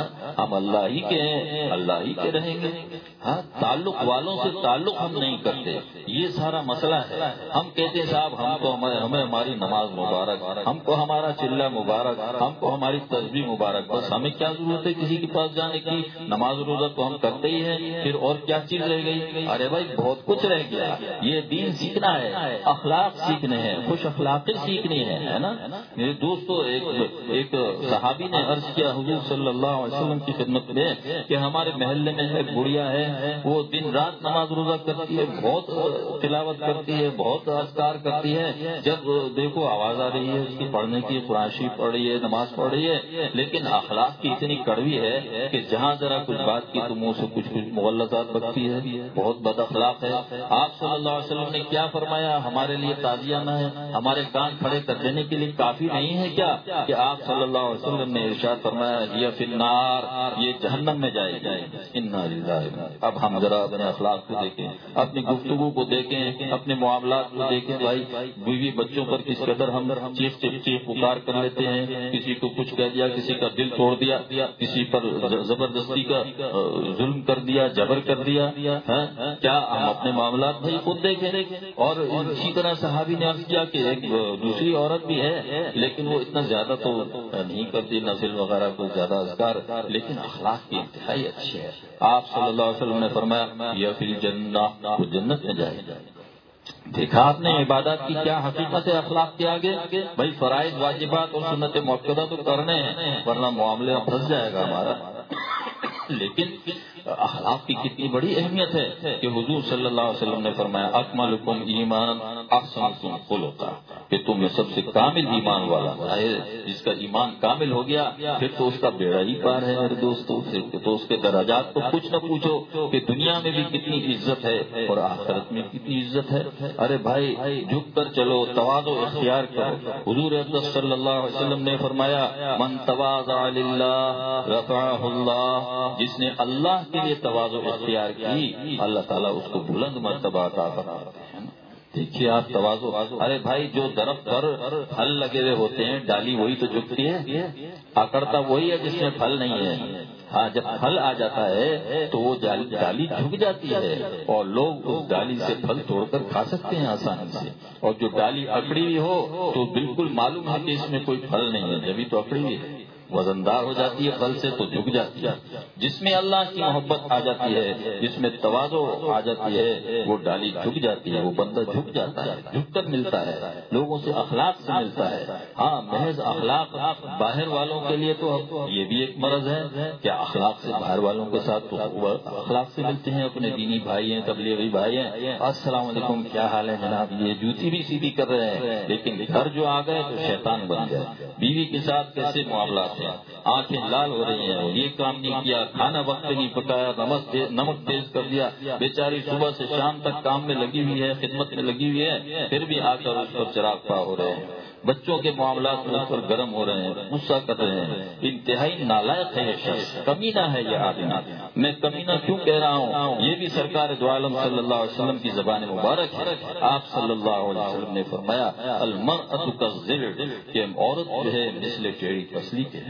ہم اللہ ہی کے ہیں، اللہ ہی کے رہیں گے۔ تعلق والوں سے تعلق ہم نہیں کرتے، یہ سارا مسئلہ ہے۔ ہم کہتے ہیں صاحب ہمیں ہماری نماز مبارک، ہم کو ہمارا چلہ مبارک، ہم کو ہماری تسبیح مبارک، بس ہمیں کیا ضرورت ہے کسی کے پاس جانے کی؟ نماز روزہ تو ہم کرتے ہی ہیں، پھر اور کیا چیز رہ گئی؟ ارے بھائی بہت کچھ رہ گیا، یہ دین سیکھنا ہے، اخلاق سیکھنے ہیں، خوش اخلاقی سیکھنی ہے نا میرے دوستو۔ ایک صحابی نے عرض کیا حضور صلی اللہ علیہ وسلم کی خدمت میں کہ ہمارے محلے میں ایک بڑھیا ہے، وہ دن رات نماز روزہ کرتی ہے، بہت تلاوت کرتی ہے، بہت اذکار کرتی ہے، جب دیکھو آواز آ رہی ہے اس کی پڑھنے کی، قرآن شریف پڑھ رہی ہے، نماز پڑھ رہی ہے، لیکن اخلاق کی اتنی کڑوی ہے کہ جہاں ذرا کچھ بات کی تو منہ سے کچھ مغلطات بکتی ہے، بہت بد اخلاق ہے۔ آپ صلی اللہ علیہ وسلم نے کیا فرمایا؟ ہمارے لیے تعزیانہ ہے، ہمارے کان کھڑے کر دینے کے لیے کافی نہیں ہے کیا کہ آپ صلی اللہ علیہ وسلم نے ارشاد فرمایا یہ فی النار، یہ جہنم میں جائے گی۔ انا للہ۔ اب ہم ذرا اپنے اخلاق کو دیکھیں، اپنی گفتگو کو دیکھیں، اپنے معاملات کو دیکھیں بھائی، بیوی بچوں پر کس قدر ہم چیخ پکار کر لیتے ہیں، کسی کو کچھ کہہ دیا، کسی کا دل توڑ دیا، کسی پر زبردستی کا ظلم کر دیا، جبر کر دیا۔ کیا ہم اپنے معاملات بھائی خود دیکھیں؟ اور اسی طرح صحابی نے عرض کیا کہ ایک دوسری عورت بھی ہے لیکن وہ اتنا زیادہ تو نہیں کرتی نفل وغیرہ کو زیادہ اذکار، لیکن اخلاق کی انتہائی اچھی ہے۔ آپ صلی اللہ علیہ وسلم نے فرمایا یہ فی الجنہ، وہ جنت میں جائے۔ دیکھا آپ نے عبادات کی کیا حقیقت ہے اخلاق کے آگے؟ بھائی فرائض واجبات اور سنت مؤکدہ تو کرنے ہیں، ورنہ معاملے میں پھنس جائے گا ہمارا۔ لیکن اخلاق کی کتنی بڑی اہمیت ہے کہ حضور صلی اللہ علیہ وسلم نے فرمایا اکملکم ایمان احسنکم خلقا، کہ تم میں سب سے کامل ایمان والا ہے۔ جس کا ایمان کامل ہو گیا پھر تو اس کا بیڑا ہی پار ہے میرے دوستو، پھر تو اس کے درجات تو کچھ نہ پوچھو کہ دنیا میں بھی کتنی عزت ہے اور آخرت میں کتنی عزت ہے۔ ارے بھائی جھک کر چلو، تواضع اختیار کرو۔ حضور اقدس صلی اللہ علیہ وسلم نے فرمایا من تواضع للہ رفعہ اللہ، جس نے اللہ کے لیے تواضع اختیار کی اللہ تعالیٰ اس کو بلند مرتبہ عطا فرماتے ہیں۔ دیکھیے آپ تواضع، ارے بھائی جو درخت پر پھل لگے ہوئے ہوتے ہیں ڈالی وہی تو جھکتی ہے، اکڑتا وہی ہے جس میں پھل نہیں ہے۔ ہاں جب پھل آ جاتا ہے تو وہ ڈالی جھک جاتی ہے اور لوگ اس ڈالی سے پھل توڑ کر کھا سکتے ہیں آسانی سے، اور جو ڈالی اکڑی ہوئی ہو تو بالکل معلوم ہے کہ اس میں کوئی پھل نہیں ہے، جبھی تو اکڑی ہوئی ہے، وزندار ہو جاتی ہے پھل سے تو جھک جاتی ہے۔ جس میں اللہ کی محبت آ جاتی ہے، جس میں تواضع آ جاتی ہے، وہ ڈالی جھک جاتی ہے، وہ بندہ جھک جاتا ہے، جھک کر ملتا ہے لوگوں سے، اخلاق سے ملتا ہے۔ ہاں محض اخلاق باہر والوں کے لیے تو یہ بھی ایک مرض ہے کہ اخلاق سے باہر والوں کے ساتھ تو اخلاق سے ملتے ہیں، اپنے دینی بھائی ہیں، تبلیغی بھائی ہیں، السلام علیکم کیا حال ہے جناب، یہ جوتی بھی سیدھی کر رہے ہیں، لیکن گھر جو آ گئے تو شیطان بن گئے۔ بیوی کے ساتھ کیسے معاملات، آنکھیں لال ہو رہی ہیں، یہ کام نہیں کیا، کھانا وقت پہ نہیں پکایا، نمک تیز کر دیا، بیچاری صبح سے شام تک کام میں لگی ہوئی ہے، خدمت میں لگی ہوئی ہے، پھر بھی آ کر اس پر چراغ پا ہو رہے ہیں۔ بچوں کے معاملات میں اس پر گرم ہو رہے ہیں، غصہ کر رہے ہیں۔ انتہائی نالائق ہے یہ شخص، کمینہ ہے یہ آدمی۔ میں کمینہ کیوں کہہ رہا ہوں؟ یہ بھی سرکار دو عالم صلی اللہ علیہ وسلم کی زبان مبارک ہے۔ آپ صلی اللہ علیہ وسلم نے فرمایا المرأة کالظل، کہ عورت جو ہے مثل ٹیڑھی پسلی کے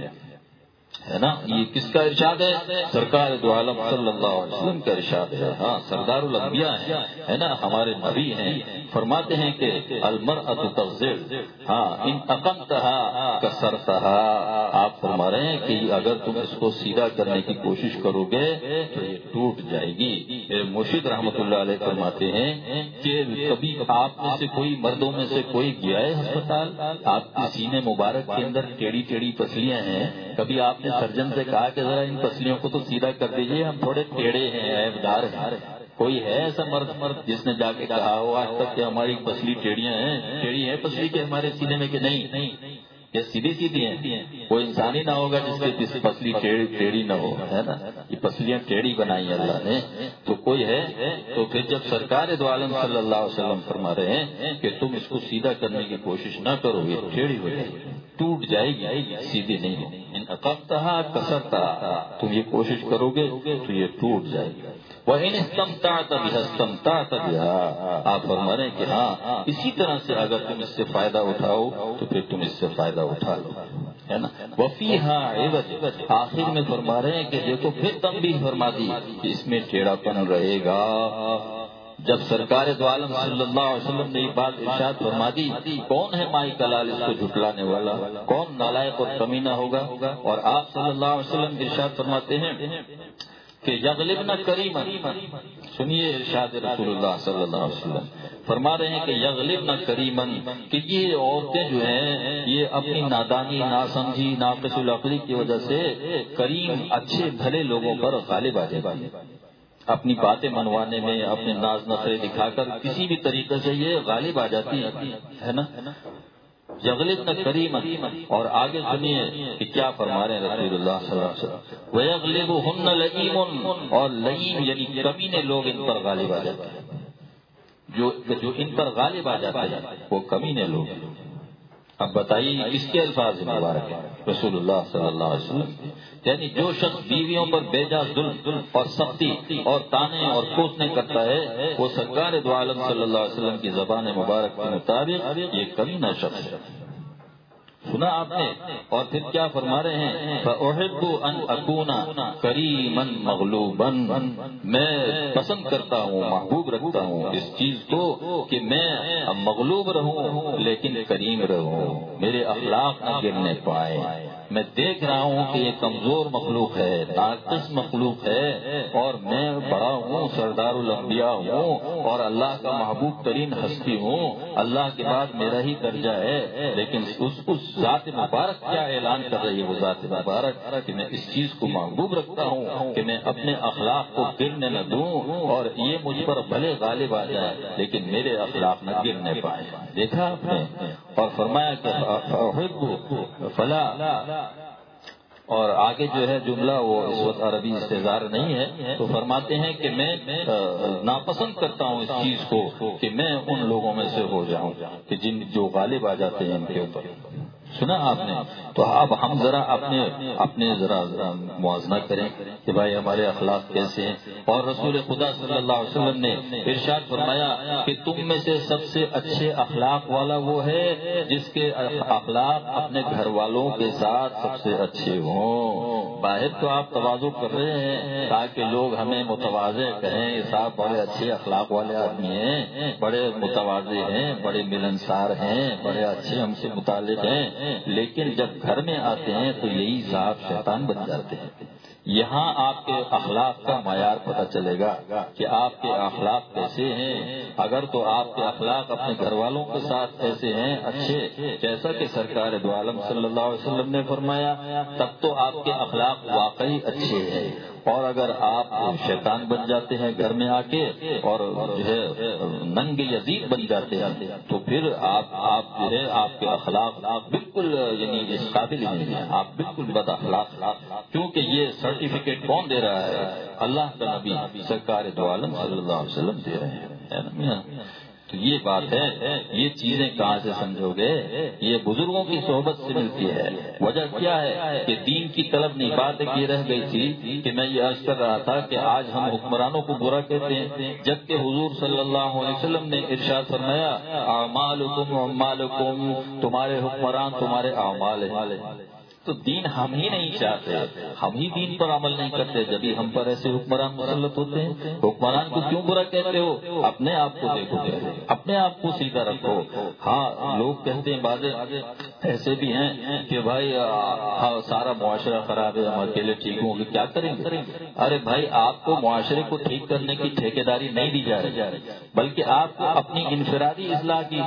ہے نا۔ یہ کس کا ارشاد ہے؟ سرکار دو عالم صلی اللہ علیہ وسلم کا ارشاد ہے۔ ہاں سردار الانبیاء ہے نا، ہمارے نبی ہیں، فرماتے ہیں کہ المرأة کالظل، ہاں ان اقمتها کسرتها، آپ فرما رہے ہیں کہ اگر تم اس کو سیدھا کرنے کی کوشش کرو گے تو یہ ٹوٹ جائے گی۔ مرشد رحمۃ اللہ علیہ فرماتے ہیں کہ کبھی آپ میں سے کوئی، مردوں میں سے کوئی گیا ہے ہسپتال؟ آپ کے سینے مبارک کے اندر ٹیڑھی ٹیڑھی پسلیاں ہیں، کبھی آپ نے سرجن سے کہا کہ ذرا ان پسلیوں کو تو سیدھا کر دیجئے، ہم تھوڑے ٹیڑھے ہیں، عیبدار ہیں؟ کوئی ہے ایسا مرد جس نے جا کے کہا ہو آج تک کہ ہماری پسلی ٹیڑھیاں ہیں، ٹیڑھی ہے پسلی کے ہمارے سینے میں کہ نہیں، یہ سیدھی سیدھی ہیں؟ کوئی انسان ہی نہ ہوگا جس کی پسلی ٹیڑھی نہ ہو، ہے نا۔ یہ پسلیاں ٹیڑھی بنائی اللہ نے، تو کوئی ہے؟ تو پھر جب سرکار دو عالم صلی اللہ علیہ وسلم فرما رہے ہیں کہ تم اس کو سیدھا کرنے کی کوشش نہ کرو، یہ ٹیڑھی ہو جائے گی، ٹوٹ جائے گی، سیدھی نہیں ہوگی۔ ان اقمتها کسرتها، تم یہ کوشش کرو گے تو یہ ٹوٹ جائے گی۔ وَإِنِ اسْتَمْتَعْتَ بِهَا اسْتَمْتَعْتَ بِهَا، آپ فرما رہے ہیں کہ ہاں اسی طرح سے اگر تم اس سے فائدہ اٹھاؤ تو پھر تم اس سے فائدہ اٹھا لو، ہے نا۔ وَفِيهَا عِوَجٌ، آخر میں فرما رہے ہیں کہ دیکھو پھر تنبیہ فرما دی کہ اس میں ٹیڑھا پن رہے گا۔ جب سرکار دو عالم صلی اللہ علیہ وسلم نے یہ بات ارشاد فرما دی، کون ہے مائی کلال اس کو جھٹلانے والا، کون نالائق اور کمینہ ہوگا؟ اور آپ صلی اللہ علیہ وسلم ارشاد فرماتے ہیں کہ یغلبن کریما، سنیے ارشاد رسول اللہ صلی اللہ علیہ وسلم فرما رہے ہیں کہ یغلبن کریمن، کہ یہ عورتیں جو ہیں یہ اپنی نادانی، ناسمجھی، ناقص العقلی کی وجہ سے کریم اچھے بھلے لوگوں پر غالب آ جاتی ہیں، اپنی باتیں منوانے میں، اپنے ناز نخرے دکھا کر کسی بھی طریقے سے یہ غالب آ جاتی ہے نا۔ یغلبن کریما، اور آگے سنیے کہ کیا فرما رہے ہیں رسول اللہ صلی اللہ علیہ وسلم، وَيَغْلِبُهُنَّ لَئِيمٌ، اور لئیم یعنی کمینے لوگ ان پر غالب آ جاتے ہیں، جو ان پر غالب آ جاتے ہیں وہ کمینے لوگ ہیں۔ اب بتائیے کس کے الفاظ مبارک ہیں؟ رسول اللہ صلی اللہ علیہ وسلم، یعنی جو شخص بیویوں پر بے جا ظلم اور سختی اور تانے اور کوسنے کرتا ہے وہ سرکار دو عالم صلی اللہ علیہ وسلم کی زبان مبارک کے مطابق یہ کمینہ شخص ہے۔ سنا آپ نے؟ اور پھر کیا فرما رہے ہیں؟ فَأُحِبُّ أَنْ أَكُونَ كَرِيمًا مَغْلُوبًا، میں پسند کرتا ہوں، محبوب رکھتا ہوں اس چیز کو کہ میں مغلوب رہوں لیکن کریم رہوں، میرے اخلاق نہ گرنے پائے۔ میں دیکھ رہا ہوں کہ یہ کمزور مخلوق ہے، ناقص مخلوق ہے، اور میں بڑا ہوں، سردار الانبیاء ہوں، اور اللہ کا محبوب ترین ہستی ہوں، اللہ کے بعد میرا ہی درجہ ہے، لیکن اس ذات مبارک کیا اعلان کر رہی ہے وہ ذات مبارک کہ میں اس چیز کو محبوب رکھتا ہوں کہ میں اپنے اخلاق کو گرنے نہ دوں، اور یہ مجھ پر بھلے غالب آ جائے لیکن میرے اخلاق نہ گرنے پائے۔ دیکھا آپ نے؟ اور فرمایا کہ فلا، اور آگے جو ہے جملہ وہ اس وقت عربی استعار نہیں ہے، تو فرماتے ہیں کہ میں ناپسند کرتا ہوں اس چیز کو کہ میں ان لوگوں میں سے ہو جاؤں کہ جو غالب آ جاتے ہیں ان کے اوپر۔ سنا آپ نے؟ تو اب ہم ذرا اپنے ذرا موازنہ کریں کہ بھائی ہمارے اخلاق کیسے ہیں۔ اور رسول خدا صلی اللہ علیہ وسلم نے ارشاد فرمایا کہ تم میں سے سب سے اچھے اخلاق والا وہ ہے جس کے اخلاق اپنے گھر والوں کے ساتھ سب سے اچھے ہوں۔ باہر تو آپ تواضع کر رہے ہیں تاکہ لوگ ہمیں متواضع کہیں، صاحب بڑے اچھے اخلاق والے آدمی ہیں، بڑے متواضع ہیں، بڑے ملنسار ہیں، بڑے اچھے ہم سے متعلق ہیں، لیکن جب گھر میں آتے ہیں تو یہی صاحب شیطان بن جاتے ہیں۔ یہاں آپ کے اخلاق کا معیار پتہ چلے گا کہ آپ کے اخلاق کیسے ہیں۔ اگر تو آپ کے اخلاق اپنے گھر والوں کے ساتھ ایسے ہیں اچھے، جیسا کہ سرکار دو عالم صلی اللہ علیہ وسلم نے فرمایا، تب تو آپ کے اخلاق واقعی اچھے ہیں۔ اور اگر آپ شیطان بن جاتے ہیں گھر میں آ کے اور جو ہے ننگ یزید بن جاتے ہیں تو پھر آپ جو ہے آپ کے اخلاق بالکل یعنی اس قابل نہیں ہیں، آپ بالکل بد اخلاق، کیونکہ یہ سرٹیفکیٹ کون دے رہا ہے؟ اللہ کا نبی سرکار دو عالم صلی اللہ علیہ وسلم دے رہے ہیں۔ تو یہ بات ہے، یہ چیزیں کہاں سے سمجھو گے؟ یہ بزرگوں کی صحبت سے ملتی ہے۔ وجہ کیا ہے کہ دین کی طلب نہیں، بات یہ رہ گئی تھی کہ میں یہ عرض کر رہا تھا کہ آج ہم حکمرانوں کو برا کہتے ہیں، جبکہ حضور صلی اللہ علیہ وسلم نے ارشاد فرمایا اعمالکم اعمالکم، تمہارے حکمران تمہارے اعمال ہیں۔ تو دین ہم ہی نہیں چاہتے، ہم ہی دین پر عمل نہیں کرتے، جبھی ہم پر ایسے حکمران مسلط ہوتے ہیں۔ حکمران کو کیوں برا کہتے ہو؟ اپنے آپ کو دیکھو، اپنے آپ کو سیدھا رکھو۔ ہاں لوگ کہتے ہیں بعض ایسے بھی ہیں کہ بھائی سارا معاشرہ خراب ہے، ہم اکیلے ٹھیک ہوں گے، کیا کریں گے؟ ارے بھائی آپ کو معاشرے کو ٹھیک کرنے کی ٹھیکیداری نہیں دی جا رہی، بلکہ آپ کو اپنی انفرادی اصلاح کی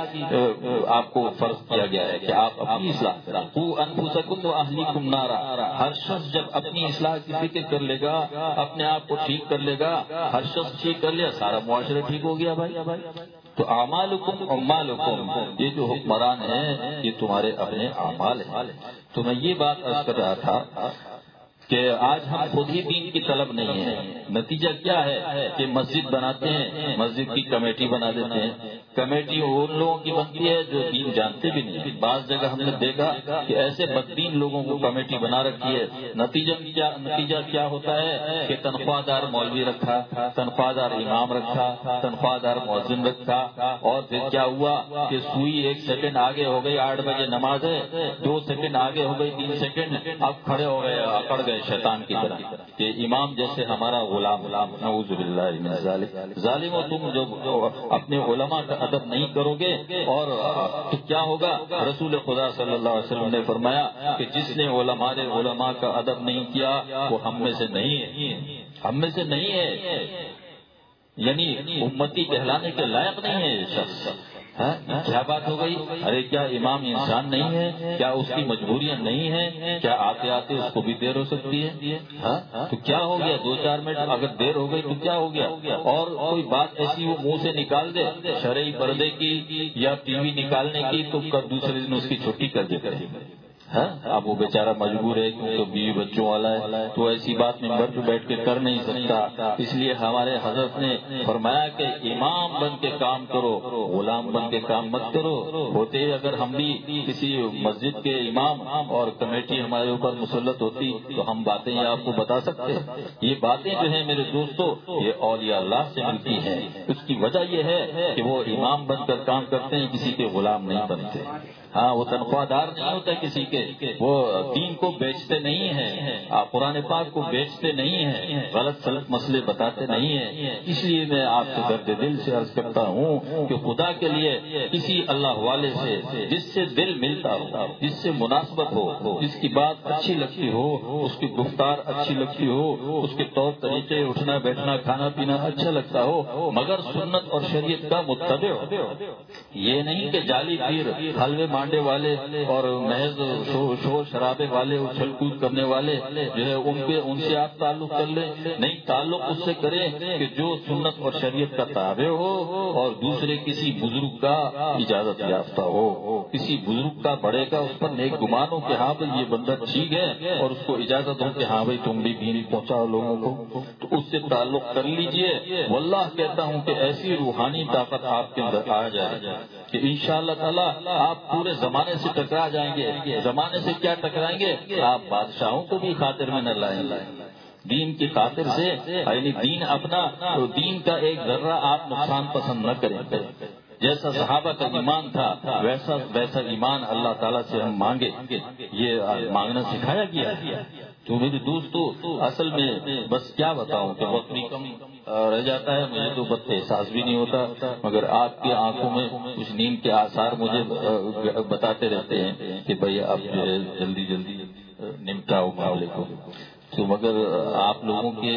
آپ کو فرض کیا گیا ہے کہ آپ اپنی اصلاح کریں۔ قوا انفسکم واہلیکم نارا، ہر شخص جب اپنی اصلاح کی فکر کر لے گا، اپنے آپ کو ٹھیک کر لے گا، ہر شخص ٹھیک کر لیا، سارا معاشرہ ٹھیک ہو گیا بھائی۔ تو اعمالکم اعمالکم، یہ جو حکمران ہیں یہ تمہارے اپنے اعمال ہیں۔ تو میں یہ بات عرض کر رہا تھا کہ آج ہم خود ہی دین کی طلب نہیں ہے، نتیجہ کیا ہے کہ مسجد بناتے ہیں، مسجد کی کمیٹی بنا دیتے ہیں، کمیٹی ان لوگوں کی بنتی ہے جو دین جانتے بھی نہیں۔ بعض جگہ ہم نے دیکھا کہ ایسے بددین لوگوں کو کمیٹی بنا رکھی ہے، نتیجہ کیا ہوتا ہے کہ تنخواہ دار مولوی رکھا، تنخواہ دار امام رکھا، تنخواہ دار مؤذن رکھا، اور پھر کیا ہوا کہ سوئی 1 سیکنڈ آگے ہو گئی، 8 بجے نماز ہے، 2 سیکنڈ آگے ہو گئی، 3 سیکنڈ، اب کھڑے ہو گئے، اکڑ گئے شیطان کی طرح کہ امام جیسے ہمارا غلام، نعوذ باللہ من ذالک۔ ظالمو، تم جو اپنے علماء کا ادب نہیں کرو گے اور تو کیا ہوگا؟ رسول خدا صلی اللہ علیہ وسلم نے فرمایا کہ جس نے علماء کا ادب نہیں کیا وہ ہم میں سے نہیں ہے، ہم میں سے نہیں ہے، یعنی امتی کہلانے کے لائق نہیں ہے یہ شخص۔ کیا بات ہو گئی؟ ارے کیا امام انسان نہیں ہے؟ کیا اس کی مجبوریاں نہیں ہیں؟ کیا آتے آتے اس کو بھی دیر ہو سکتی ہے؟ تو کیا ہو گیا؟ 2-4 منٹ اگر دیر ہو گئی تو کیا ہو گیا؟ اور کوئی بات ایسی وہ منہ سے نکال دے شرعی پردے کی یا ٹی وی نکالنے کی تو دوسرے دن اس کی چھٹی کر دے کرے۔ اب وہ بیچارہ مجبور ہے کیونکہ بیوی بچوں والا ہے تو ایسی بات ممبر پہ بیٹھ کے کر نہیں سکتا، اس لیے ہمارے حضرت نے فرمایا کہ امام بن کے کام کرو، غلام بن کے کام مت کرو۔ ہوتے اگر ہم بھی کسی مسجد کے امام اور کمیٹی ہمارے اوپر مسلط ہوتی تو ہم باتیں یہ آپ کو بتا سکتے۔ یہ باتیں جو ہیں میرے دوستو یہ اولیاء اللہ سے ملتی ہیں، اس کی وجہ یہ ہے کہ وہ امام بن کر کام کرتے ہیں، کسی کے غلام نہیں بنتے۔ ہاں وہ تنخواہ دار نہیں ہوتا کسی کے، وہ دین کو بیچتے نہیں ہیں، قرآن پاک کو بیچتے نہیں ہیں، غلط سلط مسئلے بتاتے نہیں ہیں۔ اس لیے میں آپ سے درد دل سے عرض کرتا ہوں کہ خدا کے لیے کسی اللہ والے سے جس سے دل ملتا ہو، جس سے مناسبت ہو، جس کی بات اچھی لگتی ہو، اس کی گفتار اچھی لگتی ہو، اس کے طور طریقے اٹھنا بیٹھنا کھانا پینا اچھا لگتا ہو، مگر سنت اور شریعت کا متبع ہو۔ یہ نہیں کہ جعلی پیر، حلوے مانڈے والے اور محض شور شرابے والے، اچھل کود کرنے والے جو ہے ان سے آپ تعلق کر لیں، نہیں، تعلق اس سے کریں کہ جو سنت اور شریعت کا تابع ہو اور دوسرے کسی بزرگ کا اجازت یافتہ ہو، کسی بزرگ کا بڑے کا اس پر نیک گمان ہو کہ ہاں بھائی یہ بندہ ٹھیک ہے، اور اس کو اجازت ہو کہ ہاں بھائی تم بھی دین پہنچاؤ لوگوں کو، تو اس سے تعلق کر لیجئے۔ واللہ کہتا ہوں کہ ایسی روحانی طاقت آپ کے اندر آ جائے کہ انشاءاللہ تعالی آپ پورے زمانے سے ٹکرا جائیں گے۔ زمانے سے کیا ٹکرائیں گے؟ آپ بادشاہوں کو بھی خاطر میں نہ لائیں گے، دین کی خاطر سے، یعنی دین اپنا، تو دین کا ایک ذرہ آپ نقصان پسند نہ کریں۔ جیسا صحابہ کا ایمان تھا ویسا ایمان اللہ تعالیٰ سے ہم مانگے، یہ مانگنا سکھایا گیا ہے۔ تو میرے دوستو، اصل میں بس کیا بتاؤں کہ وقت بھی کم رہ جاتا ہے، مجھے تو وقت احساس بھی نہیں ہوتا، مگر آپ کی آنکھوں میں کچھ نیند کے آثار مجھے بتاتے رہتے ہیں کہ بھئی اب جو ہے جلدی جلدی نمٹاؤ معاملے کو۔ تو مگر آپ لوگوں کے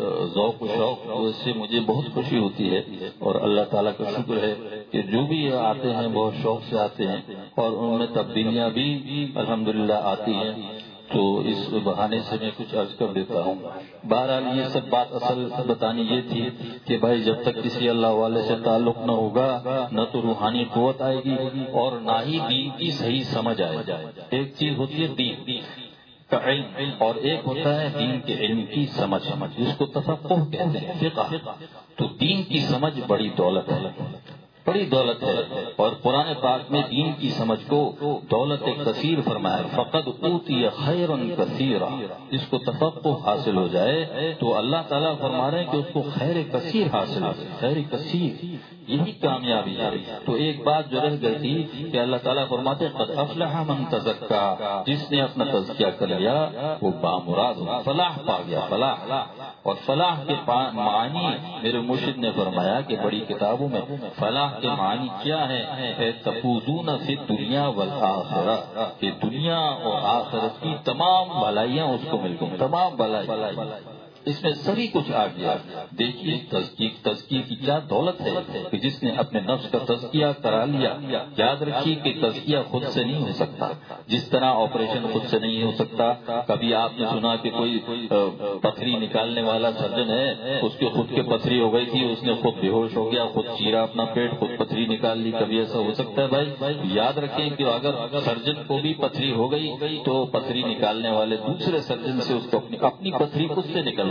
ذوق و شوق سے مجھے بہت خوشی ہوتی ہے، اور اللہ تعالیٰ کا شکر ہے کہ جو بھی آتے ہیں بہت شوق سے آتے ہیں، اور ان میں تبدیلیاں بھی الحمدللہ آتی ہیں۔ تو اس بہانے سے میں کچھ عرض کر دیتا ہوں۔ بہرحال یہ سب بات اصل بتانی یہ تھی کہ بھائی جب تک کسی اللہ والے سے تعلق نہ ہوگا، نہ تو روحانی قوت آئے گی اور نہ ہی دین کی صحیح سمجھ آئے جائے۔ ایک چیز ہوتی ہے دین کا علم، اور ایک ہوتا ہے دین کے علم کی سمجھ، جس کو تفقہ کہتے ہیں، فقہ۔ تو دین کی سمجھ بڑی دولت ہے، بڑی دولت ہے، اور قرآن پاک میں دین کی سمجھ کو دولت کثیر فرمایا، فقد اوتی خیرا کثیرا۔ جس کو تفقہ حاصل ہو جائے تو اللہ تعالیٰ فرما رہے ہیں کہ اس کو خیر کثیر حاصل ہو جائے، خیر کثیر، یہی کامیابی ہے۔ تو ایک بات جو رہ گئی تھی کہ اللہ تعالیٰ فرماتے ہیں قد افلح من تزکا، جس نے اپنا تزکیہ کر لیا وہ بامراد ہو، فلاح پا گیا، فلاح۔ اور فلاح کے معنی میرے مرشد نے فرمایا کہ بڑی کتابوں میں فلاح کے معنی کیا ہے، تفوزون فی الدنیا والآخرہ، کہ دنیا اور آخرت کی تمام بھلائیاں اس کو مل گئی، تمام بھلائی، اس میں سبھی کچھ آ گیا۔ دیکھیے تزکیے کی کیا دولت ہے کہ جس نے اپنے نفس کا تزکیہ کرا لیا۔ یاد رکھیے کہ تزکیہ خود سے نہیں ہو سکتا، جس طرح آپریشن خود سے نہیں ہو سکتا۔ کبھی آپ نے سنا کہ کوئی پتھری نکالنے والا سرجن ہے، اس کی خود کے پتھری ہو گئی تھی، اس نے خود بے ہوش ہو گیا، خود چیرا اپنا پیٹ، خود پتھری نکال لی، کبھی ایسا ہو سکتا ہے بھائی؟ یاد رکھیں کہ اگر سرجن کو بھی پتھری ہو گئی تو پتھری نکالنے والے دوسرے سرجن سے اس کو اپنی پتھری خود سے نکلوا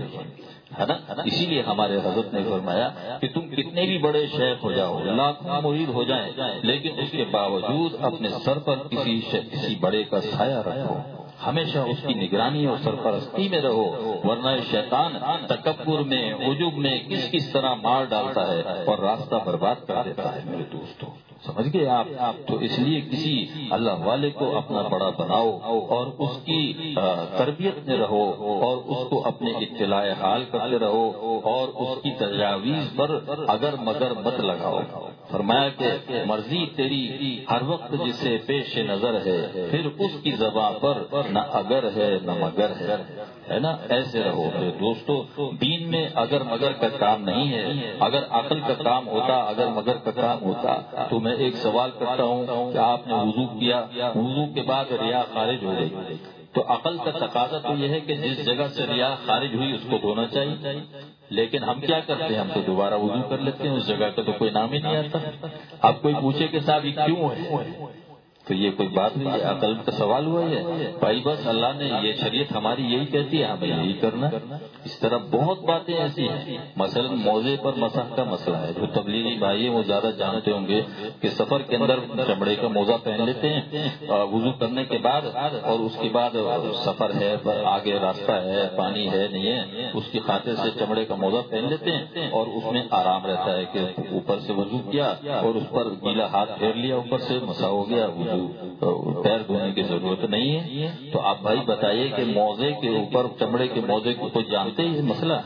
ہے نا۔ اسی لیے ہمارے حضرت نے فرمایا کہ تم کتنے بھی بڑے شیخ ہو جاؤ، لاکھوں مرید ہو جائیں، لیکن اس کے باوجود اپنے سر پر کسی بڑے کا سایہ رکھو، ہمیشہ اس کی نگرانی اور سرپرستی میں رہو، ورنہ شیطان تکبر میں، عجب میں کس طرح مار ڈالتا ہے اور راستہ برباد کر دیتا ہے میرے دوستوں۔ سمجھ گئے آپ؟ تو اس لیے کسی اللہ والے کو اپنا بڑا بناؤ اور اس کی تربیت میں رہو، اور اس کو اپنے اطلاع حال کرتے رہو، اور اس کی تجاویز پر اگر مگر مت لگاؤ۔ فرمایا کہ مرضی تیری ہر وقت جسے پیش نظر ہے، پھر اس کی زبان پر نہ اگر ہے نہ مگر ہے نا۔ ایسے رہو میرے دوستو۔ دین میں اگر مگر کا کام نہیں ہے۔ اگر عقل کا کام ہوتا، اگر مگر کا کام ہوتا، تو میں ایک سوال کرتا ہوں کہ آپ نے وضو کیا، وضو کے بعد ریا خارج ہو گئی، تو عقل کا تقاضا تو یہ ہے کہ جس جگہ سے ریا خارج ہوئی اس کو دھونا چاہیے، لیکن ہم کیا کرتے ہیں؟ ہم تو دوبارہ وضو کر لیتے ہیں، اس جگہ کا تو کوئی نام ہی نہیں آتا۔ اب کوئی پوچھے کہ صاحب یہ کیوں ہے، تو یہ کوئی بات نہیں ہے، عقل کا سوال ہوا ہے بھائی؟ بس اللہ نے یہ شریعت ہماری یہی کہتی ہے، ہمیں یہی کرنا۔ اس طرح بہت باتیں ایسی ہیں، مثلا موزے پر مسح کا مسئلہ ہے۔ جو تبلیغی بھائی وہ زیادہ جانتے ہوں گے کہ سفر کے اندر چمڑے کا موزہ پہن لیتے ہیں وضو کرنے کے بعد، اور اس کے بعد سفر ہے، آگے راستہ ہے، پانی ہے نہیں ہے، اس کی خاطر سے چمڑے کا موزہ پہن لیتے ہیں، اور اس میں آرام رہتا ہے کہ اوپر سے وضو کیا اور اس پر گیلا ہاتھ پھیر لیا، اوپر سے مسح ہو گیا، پیر دھونے کی ضرورت نہیں ہے۔ تو آپ بھائی بتائیے کہ موزے کے اوپر چمڑے کے موزے کو کوئی جانتے ہیں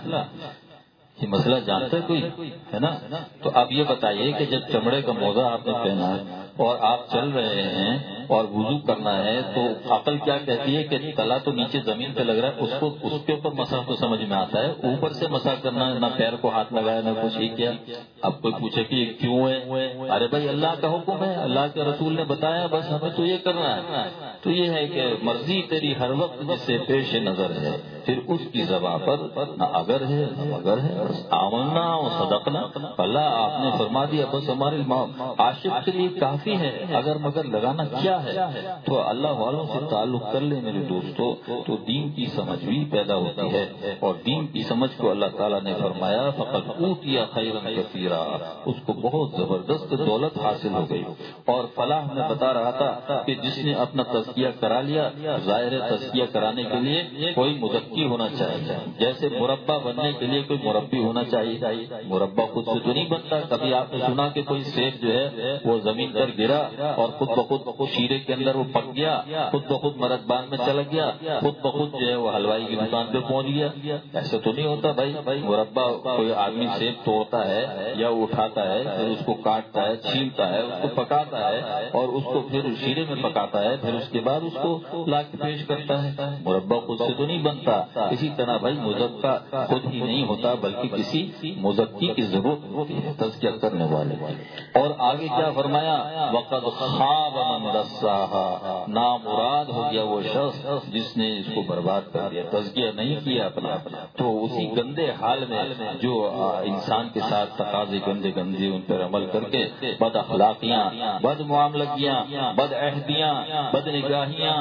یہ مسئلہ جانتا ہے کوئی، ہے نا؟ تو اب یہ بتائیے کہ جب چمڑے کا موزہ آپ نے پہنا ہے اور آپ چل رہے ہیں اور وضو کرنا ہے، تو عقل کیا کہتی ہے کہ تلا تو نیچے زمین پہ لگ رہا ہے، اس کے اوپر مسح تو سمجھ میں آتا ہے، اوپر سے مسح کرنا ہے، نہ پیر کو ہاتھ لگایا نہ کچھ ہی کیا۔ اب کوئی پوچھے کہ یہ کیوں ہے؟ ارے بھائی اللہ کا حکم ہے، اللہ کے رسول نے بتایا، بس ہمیں تو یہ کرنا ہے۔ تو یہ ہے کہ مرضی تیری ہر وقت جس سے پیش نظر ہے، پھر اس کی زبان پر نہ اگر ہے نہ مگر ہے، آمنا و صدقنا۔ اللہ آپ نے فرما دیا، بس ہمارے عاشق کے لیے کافی ہے، اگر مگر لگانا کیا ہے؟ تو اللہ والوں سے تعلق کر لے میرے دوستو، تو دین کی سمجھ بھی پیدا ہوتی ہے، اور دین کی سمجھ کو اللہ تعالیٰ نے فرمایا فقط اوتیا خیرا کثیرا، اس کو بہت زبردست دولت حاصل ہو گئی۔ اور فلاح میں بتا رہا تھا کہ جس نے اپنا تزکیہ کرا لیا، ظاہر تزکیہ کرانے کے لیے کوئی مزکی ہونا چاہیے، جیسے مربع بننے کے لیے کوئی مربی ہونا چاہیے۔ مربع خود سے تو نہیں بنتا۔ کبھی آپ نے سنا کہ کوئی سیب جو ہے وہ زمین پر گرا اور خود بخود شیرے کے اندر وہ پک گیا، خود بخود مرتبان میں چلا گیا، خود بخود جو ہے وہ حلوائی کی دکان پہ پہنچ گیا؟ ایسا تو نہیں ہوتا بھائی۔ مربع کوئی آدمی سیب توڑتا ہے یا اٹھاتا ہے، پھر اس کو کاٹتا ہے، چھیلتا ہے، اس کو پکاتا ہے، اور اس کو پھر شیرے میں پکاتا ہے، پھر اس کے بعد اس کو لا کے پیش کرتا ہے۔ مربع خود سے تو نہیں بنتا۔ اسی طرح بھائی مزکا خود ہی نہیں ہوتا، بلکہ کسی مزکی کی ضرورت ہوتی ہے، تزکیہ کرنے والے۔ اور آگے کیا فرمایا؟ وقد خاب من دساہا، نامراد ہو گیا وہ شخص جس نے اس کو برباد کر دیا، تزکیہ نہیں کیا اپنا۔ تو اسی گندے حال میں جو انسان کے ساتھ تقاضے گندے ان پر عمل کر کے بد اخلاقیاں، بد معاملگیاں، بد عہدیاں، بد نگاہیاں،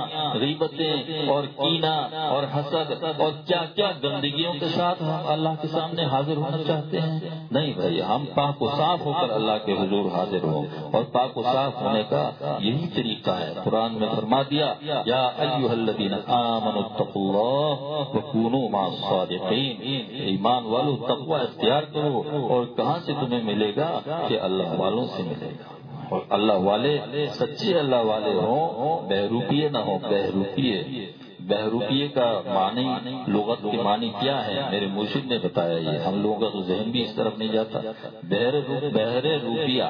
غیبتیں اور کینہ اور حسد اور کیا کیا گندگیوں کے ساتھ ہم اللہ کے سامنے حاضر ہونا چاہتے ہیں؟ نہیں بھائی، ہم پاک و صاف ہو کر اللہ کے حضور حاضر ہوں، اور پاک و صاف ہونے کا یہی طریقہ ہے۔ قرآن میں فرما دیا یا ایھا الذین آمنوا اتقوا اللہ وکونوا مع الصادقین، ایمان والو تقوی اختیار کرو، اور کہاں سے تمہیں ملے گا؟ کہ اللہ والوں سے ملے گا، اور اللہ والے سچے اللہ والے ہوں، بہروپیے نہ ہوں، بہروپیے۔ بہروپیے کا معنی، لغت کے معنی کیا ہے؟ میرے مرشد نے بتایا، یہ ہم لوگوں کا تو ذہن بھی اس طرف نہیں جاتا۔ بہر روپیہ،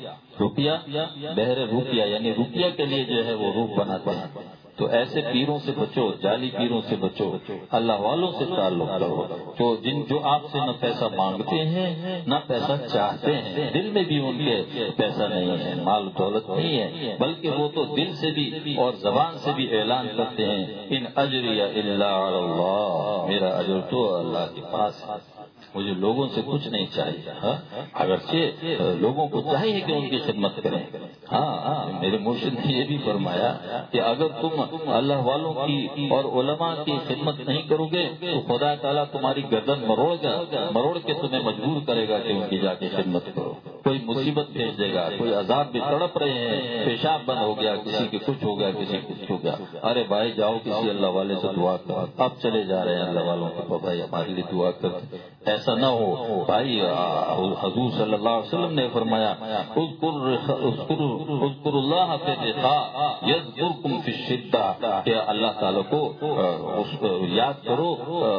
بہر روپیہ یعنی روپیہ کے لیے جو ہے وہ روپ بناتے ہیں۔ تو ایسے پیروں سے بچو، جعلی پیروں سے بچو، اللہ والوں سے تعلق کرو، تو جو آپ سے نہ پیسہ مانگتے ہیں نہ پیسہ چاہتے ہیں، دل میں بھی ان کے پیسہ نہیں ہے، مال دولت نہیں ہے، بلکہ وہ تو دل سے بھی اور زبان سے بھی اعلان کرتے ہیں ان اجری الا علی اللہ، میرا اجر تو اللہ کے پاس ہے، مجھے لوگوں سے کچھ نہیں چاہیے۔ اگرچہ لوگوں کو چاہیے کہ ان کی خدمت کریں۔ میرے مرشد نے یہ بھی فرمایا کہ اگر تم اللہ والوں کی اور علماء کی خدمت نہیں کرو گے تو خدا تعالیٰ تمہاری گردن مروڑ کے تمہیں مجبور کرے گا کہ ان کی جا کے خدمت کرو۔ کوئی مصیبت بھیج دے گا، کوئی عذاب بھی تڑپ رہے ہیں، پیشاب بند ہو گیا، کسی کے کچھ ہو گیا، کسی کو کچھ ہو گیا، ارے بھائی جاؤ کسی اللہ والے سے دعا کرو، اب چلے جا رہے ہیں اللہ والوں کو، بھائی ہمارے لیے دعا کرتے۔ ایسا نہ ہو بھائی، حضور صلی اللہ علیہ وسلم نے فرمایا اذکروا اللہ فی الرخاء یذکرکم فی الشدہ، کہ اللہ تعالیٰ کو یاد کرو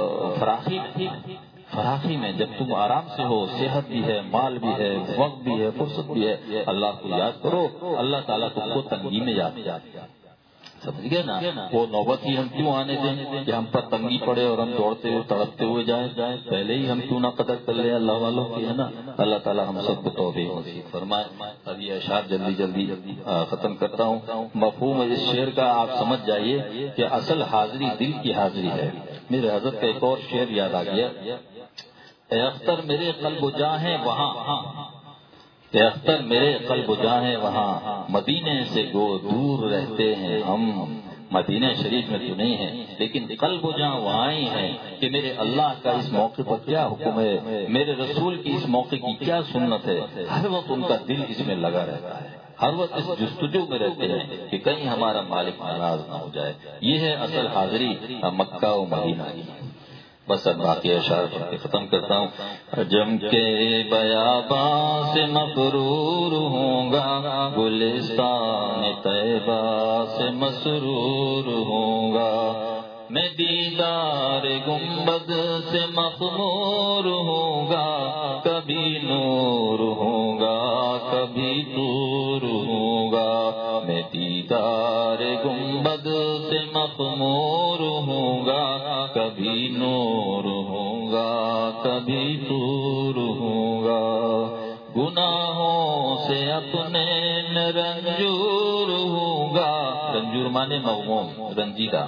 فراخی میں، جب تم آرام سے ہو، صحت بھی ہے، مال بھی ہے، وقت بھی ہے، فرصت بھی ہے، اللہ کو یاد کرو، اللہ تعالیٰ تم کو تنگی میں یاد کرے۔ سمجھ گئے نا؟ وہ نوبت ہی ہم کیوں آنے دیں کہ ہم پر تنگی پڑے اور ہم دوڑتے ہوئے تڑپتے ہوئے جائیں؟ پہلے ہی ہم کیوں نہ قدر کر لیں اللہ والوں کی، ہے نا؟ اللہ تعالیٰ ہم سب کو توفیق نصیب فرمائے۔ اب یہ اشعار جلدی ختم کرتا ہوں۔ مفہوم اس شعر کا آپ سمجھ جائیے کہ اصل حاضری دل کی حاضری ہے۔ میرے حضرت کا ایک اور شعر یاد آ گیا، اے اختر میرے قلب و جاں ہیں وہاں، کہ اختر میرے قلب و جاں ہیں وہاں، مدینے سے گو دور رہتے ہیں ہم۔ مدینہ شریف میں تو نہیں ہے لیکن قلب و جاں وہاں ہی ہے کہ میرے اللہ کا اس موقع پر کیا حکم ہے، میرے رسول کی اس موقع کی کیا سنت ہے۔ ہر وقت ان کا دل اس میں لگا رہتا ہے، ہر وقت اس جستجو میں رہتے ہیں کہ کہیں ہمارا مالک ناراض نہ ہو جائے۔ یہ ہے اصل حاضری مکہ و مدینہ کی۔ بس اب باقی اشعار پڑھ کے ختم کرتا ہوں۔ عجم کے بیاباں سے مغرور ہوں گا، گلستان طیبہ سے مسرور ہوں گا، میں دیدار گنبد سے مخمور ہوں گا، کبھی نور ہوں گا کبھی دور ہوں گا، میں دیدار گنبد سے مخمور ہوں گا، کبھی نور ہوں گا کبھی دور ہوں گا، گناہوں سے اپنے میں رنجور ہوں گا، رنجور مانے مغموم رنجیدہ،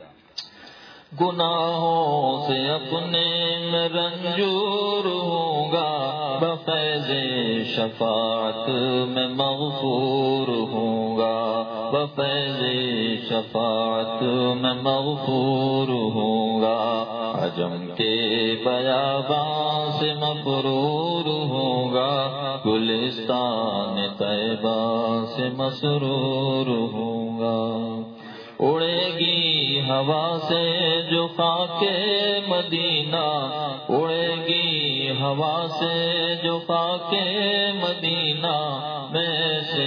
گناہوں سے اپنے میں رنجور ہوں گا، بفیض شفاعت میں مغفور ہوں گا، بفیض شفاعت میں مغفور ہوں گا، عجم کے بیاباں سے مغرور ہوں گا، گلستان طیبہ سے مسرور ہوں گا، اڑے گی ہوا سے جو خاک مدینہ، اڑے گی ہوا سے جو خاک مدینہ، میں سے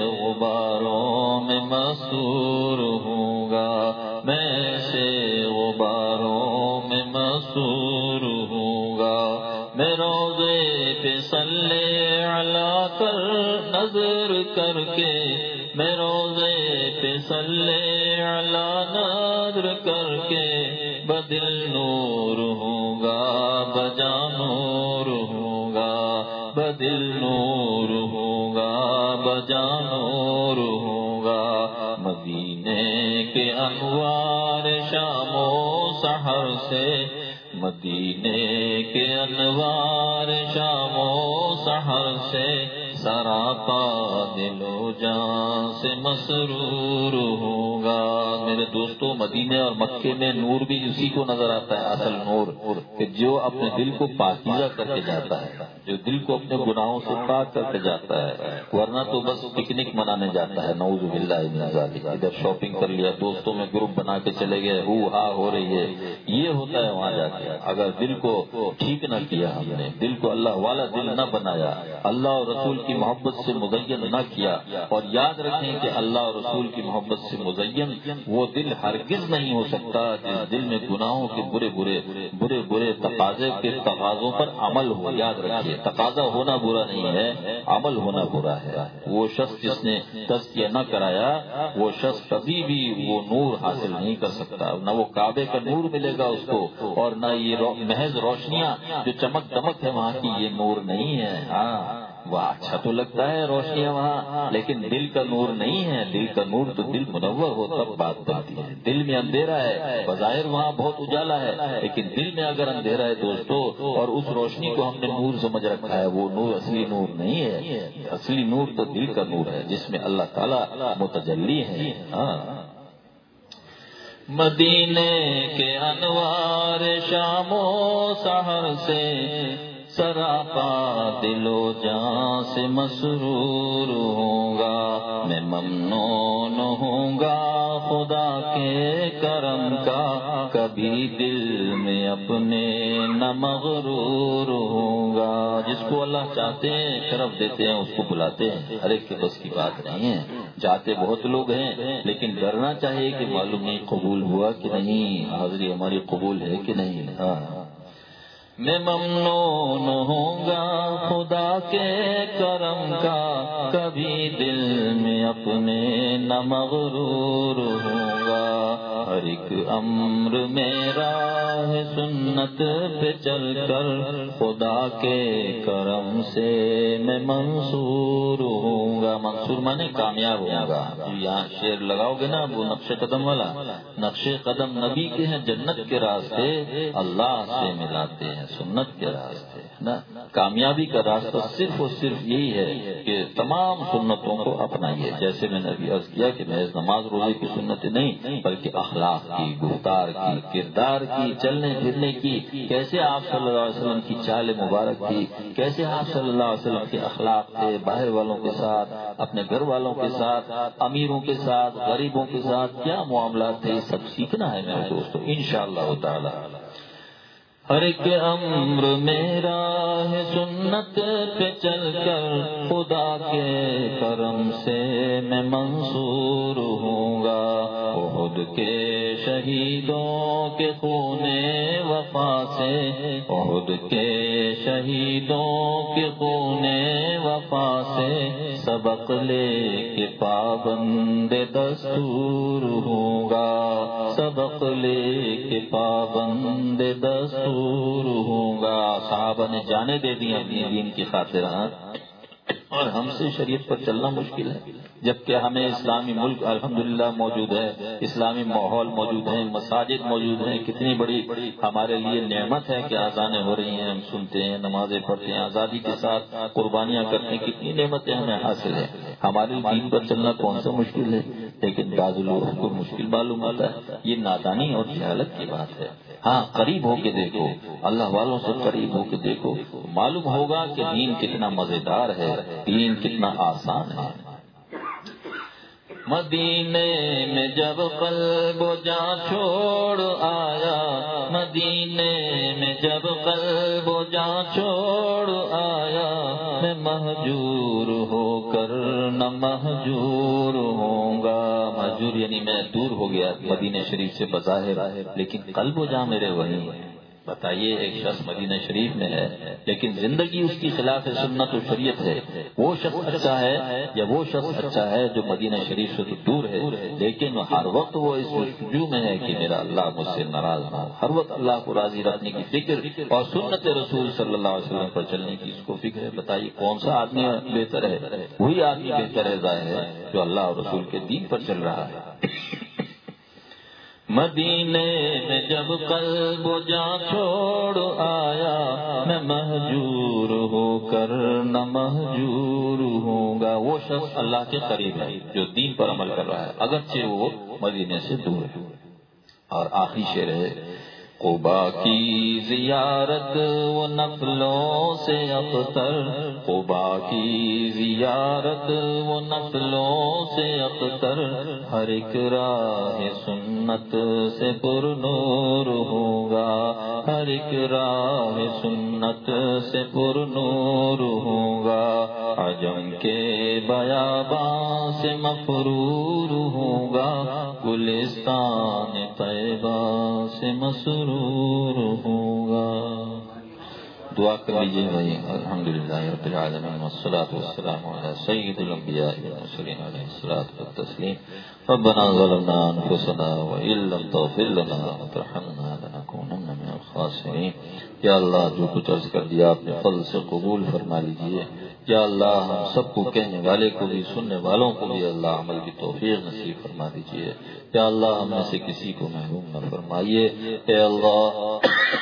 غباروں میں مسرور ہوں گا، میں سے غباروں میں مسرور ہوں گا، میں روضے پہ صلی علی کر نظر کر کے، میں روضے پہ صلی علی نظر کر کے، بدل نور ہوں گا بجا نور ہوں گا، بدل نور ہوں گا بجا نور ہوں گا، مدینے کے انوار شام و سحر سے، مدینے کے انوار شام و سحر سے، سراپا دل و جان سے مسرور ہوں گا۔ میرے دوستوں، مدینے اور مکے میں نور بھی اسی کو نظر آتا ہے، اصل نور کہ جو اپنے دل کو پاکیزہ کر کے جاتا ہے، جو دل کو اپنے گناہوں سے پاک کر کے جاتا ہے، ورنہ تو بس پکنک منانے جاتا ہے، نعوذ باللہ من ذالک، ادھر شاپنگ کر لیا، دوستوں میں گروپ بنا کے چلے گئے، ہو ہا ہو رہی ہے، یہ ہوتا ہے وہاں جا کے۔ اگر دل کو ٹھیک نہ کیا ہم نے، دل کو اللہ والا دل نہ بنایا، اللہ اور رسول کی محبت سے مزین نہ کیا، اور یاد رکھیں کہ اللہ اور رسول کی محبت سے مزین وہ دل ہرگز نہیں ہو سکتا جس دل میں گناہوں کے برے تقاضے کے تقاضوں پر عمل ہو۔ یاد رکھیے، تقاضا ہونا برا نہیں ہے، عمل ہونا برا ہے۔ وہ شخص جس نے تزکیہ نہ کرایا، وہ شخص کبھی بھی وہ نور حاصل نہیں کر سکتا، نہ وہ کعبے کا نور ملے گا اس کو، اور نہ یہ محض روشنیاں جو چمک دمک ہے وہاں کی، یہ نور نہیں ہے۔ ہاں، وہ اچھا تو لگتا ہے روشنیاں وہاں، لیکن دل کا نور نہیں ہے۔ دل کا نور تو دل منور ہو تب بات بنتی ہے۔ دل میں اندھیرا ہے، بظاہر وہاں بہت اجالا ہے، لیکن دل میں اگر اندھیرا ہے دوستو، اور اس روشنی کو ہم نے نور سمجھ رکھا ہے، وہ نور اصلی نور نہیں ہے۔ اصلی نور تو دل کا نور ہے جس میں اللہ تعالیٰ متجلی ہے۔ ہاں، مدینے کے انوار شام و سحر سے، سراپا دل و جان سے مسرور ہوں گا، میں ممنون ہوں گا خدا کے کرم کا، کبھی دل میں اپنے نہ مغرور ہوں گا۔ جس کو اللہ چاہتے ہیں شرف دیتے ہیں، اس کو بلاتے ہیں، ہر ایک کے بس کی بات نہیں ہے۔ چاہتے بہت لوگ ہیں، لیکن ڈرنا چاہیے کہ معلوم نہیں قبول ہوا کہ نہیں، حاضری ہماری قبول ہے کہ نہیں۔ ہاں، میں ممنون ہوں گا خدا کے کرم کا، کبھی دل میں اپنے نہ مغرور ہوں گا، ہر ایک ایک امر میرا ہے سنت پہ چل کر خدا کے کرم سے میں منصور ہوں گا. منصور مانے کامیاب ہوں گا. یہاں شعر لگاؤ گے نا وہ نقش قدم والا، نقش قدم نبی کے ہیں، جنت کے راستے اللہ سے ملاتے ہیں، سنت کے راستے نا. کامیابی کا راستہ صرف اور صرف یہی ہے کہ تمام سنتوں کو اپنائیے. جیسے میں نے ابھی عرض کیا کہ محض نماز روزے کی سنت نہیں بلکہ اخلاق کی، گفتار کی، کردار کی، چلنے پھرنے کی، کیسے آپ صلی اللہ علیہ وسلم کی چال مبارک تھی، کیسے آپ صلی اللہ علیہ وسلم کے اخلاق تھے، باہر والوں کے ساتھ، اپنے گھر والوں کے ساتھ، امیروں کے ساتھ، غریبوں کے ساتھ کیا معاملات تھے، یہ سب سیکھنا ہے میرے دوستو انشاءاللہ تعالی. ہر ایک امر میرا ہے سنت پہ چل کر خدا کے کرم سے میں منصور ہوں گا. احد کے شہیدوں کے خون وفا سے، احد کے شہیدوں کے خون وفا سے سبق لے کے پابند دستور ہوں گا. سبق لے کے پابند دستور ہوں گا. صحابہ نے جانیں دے دی اپنی دین کی خاطر، اور ہم سے شریعت پر چلنا مشکل ہے، جبکہ ہمیں اسلامی ملک الحمدللہ موجود ہے، اسلامی ماحول موجود ہے، مساجد موجود ہیں. کتنی بڑی ہمارے لیے نعمت ہے کہ اذانیں ہو رہی ہیں، ہم سنتے ہیں، نمازیں پڑھتے ہیں، آزادی کے ساتھ قربانیاں کرتے ہیں. کتنی نعمتیں ہمیں حاصل ہیں. ہمارے دین پر چلنا کون سا مشکل ہے، لیکن بعض لوگوں کو مشکل معلوم ہوتا ہے. یہ نادانی اور جہالت کی بات ہے. ہاں قریب ہو کے دیکھو، اللہ والوں سے قریب ہو کے دیکھو، معلوم ہوگا کہ دین کتنا مزیدار ہے، دین کتنا آسان ہے. مدینے میں جب قلب و جاں چھوڑ آیا، مدینے میں جب قلب و جاں چھوڑ آیا، میں مہجور ہو کر نہ مہجور ہوں گا. مہجور یعنی میں دور ہو گیا مدینہ شریف سے بظاہر، لیکن قلب و جاں میرے وہیں ہے. بتائیے ایک شخص مدینہ شریف میں ہے لیکن زندگی اس کی خلاف سنت و شریعت ہے، وہ شخص اچھا ہے یا وہ شخص اچھا ہے جو مدینہ شریف سے تو دور ہے، لیکن ہر وقت وہ اس جستجو میں ہے کہ میرا اللہ مجھ سے ناراض نہ ہو. ہر وقت اللہ کو راضی رکھنے کی فکر اور سنت رسول صلی اللہ علیہ وسلم پر چلنے کی اس کو فکر ہے. بتائیے کون سا آدمی بہتر ہے؟ وہی آدمی بہتر ہے ظاہر ہے جو اللہ اور رسول کے دین پر چل رہا ہے. مدینے میں جب قلب و جاں چھوڑ آیا، میں مہجور ہو کر نہ مہجور ہوں گا. وہ شخص اللہ کے قریب ہے جو دین پر عمل کر رہا ہے اگرچہ وہ مدینے سے دور ہے. اور آخری شعر ہے، قبا کی زیارت و نفلوں سے ابتر، قبا کی زیارت و نفلوں سے ابتر، ہر ایک راہ سنت سے پر نور ہوگا، ہر ایک راہ سنت سے پر نور ہوگا. عجم کے بیاباں سے مفرور ہوگا، گلستان طیبہ سے مسرور ہوگا. دعا کر لیجیے بھائی. الحمدللہ رب العالمین والصلاة والسلام علی سید الانبیاء والمرسلین علیہ الصلاۃ والتسلیم. ربنا ظلمنا انفسنا وان لم تغفر لنا وترحمنا لنکونن من الخاسرین. یا اللہ جو کچھ عرض کر دیا اپنے فضل سے قبول فرما لیجیے. یا اللہ ہم سب کو، کہنے والے کو بھی سننے والوں کو بھی اللہ عمل کی توفیق نصیب فرما دیجیے. یا اللہ ہم میں سے کسی کو محروم نہ فرمائیے. اے اللہ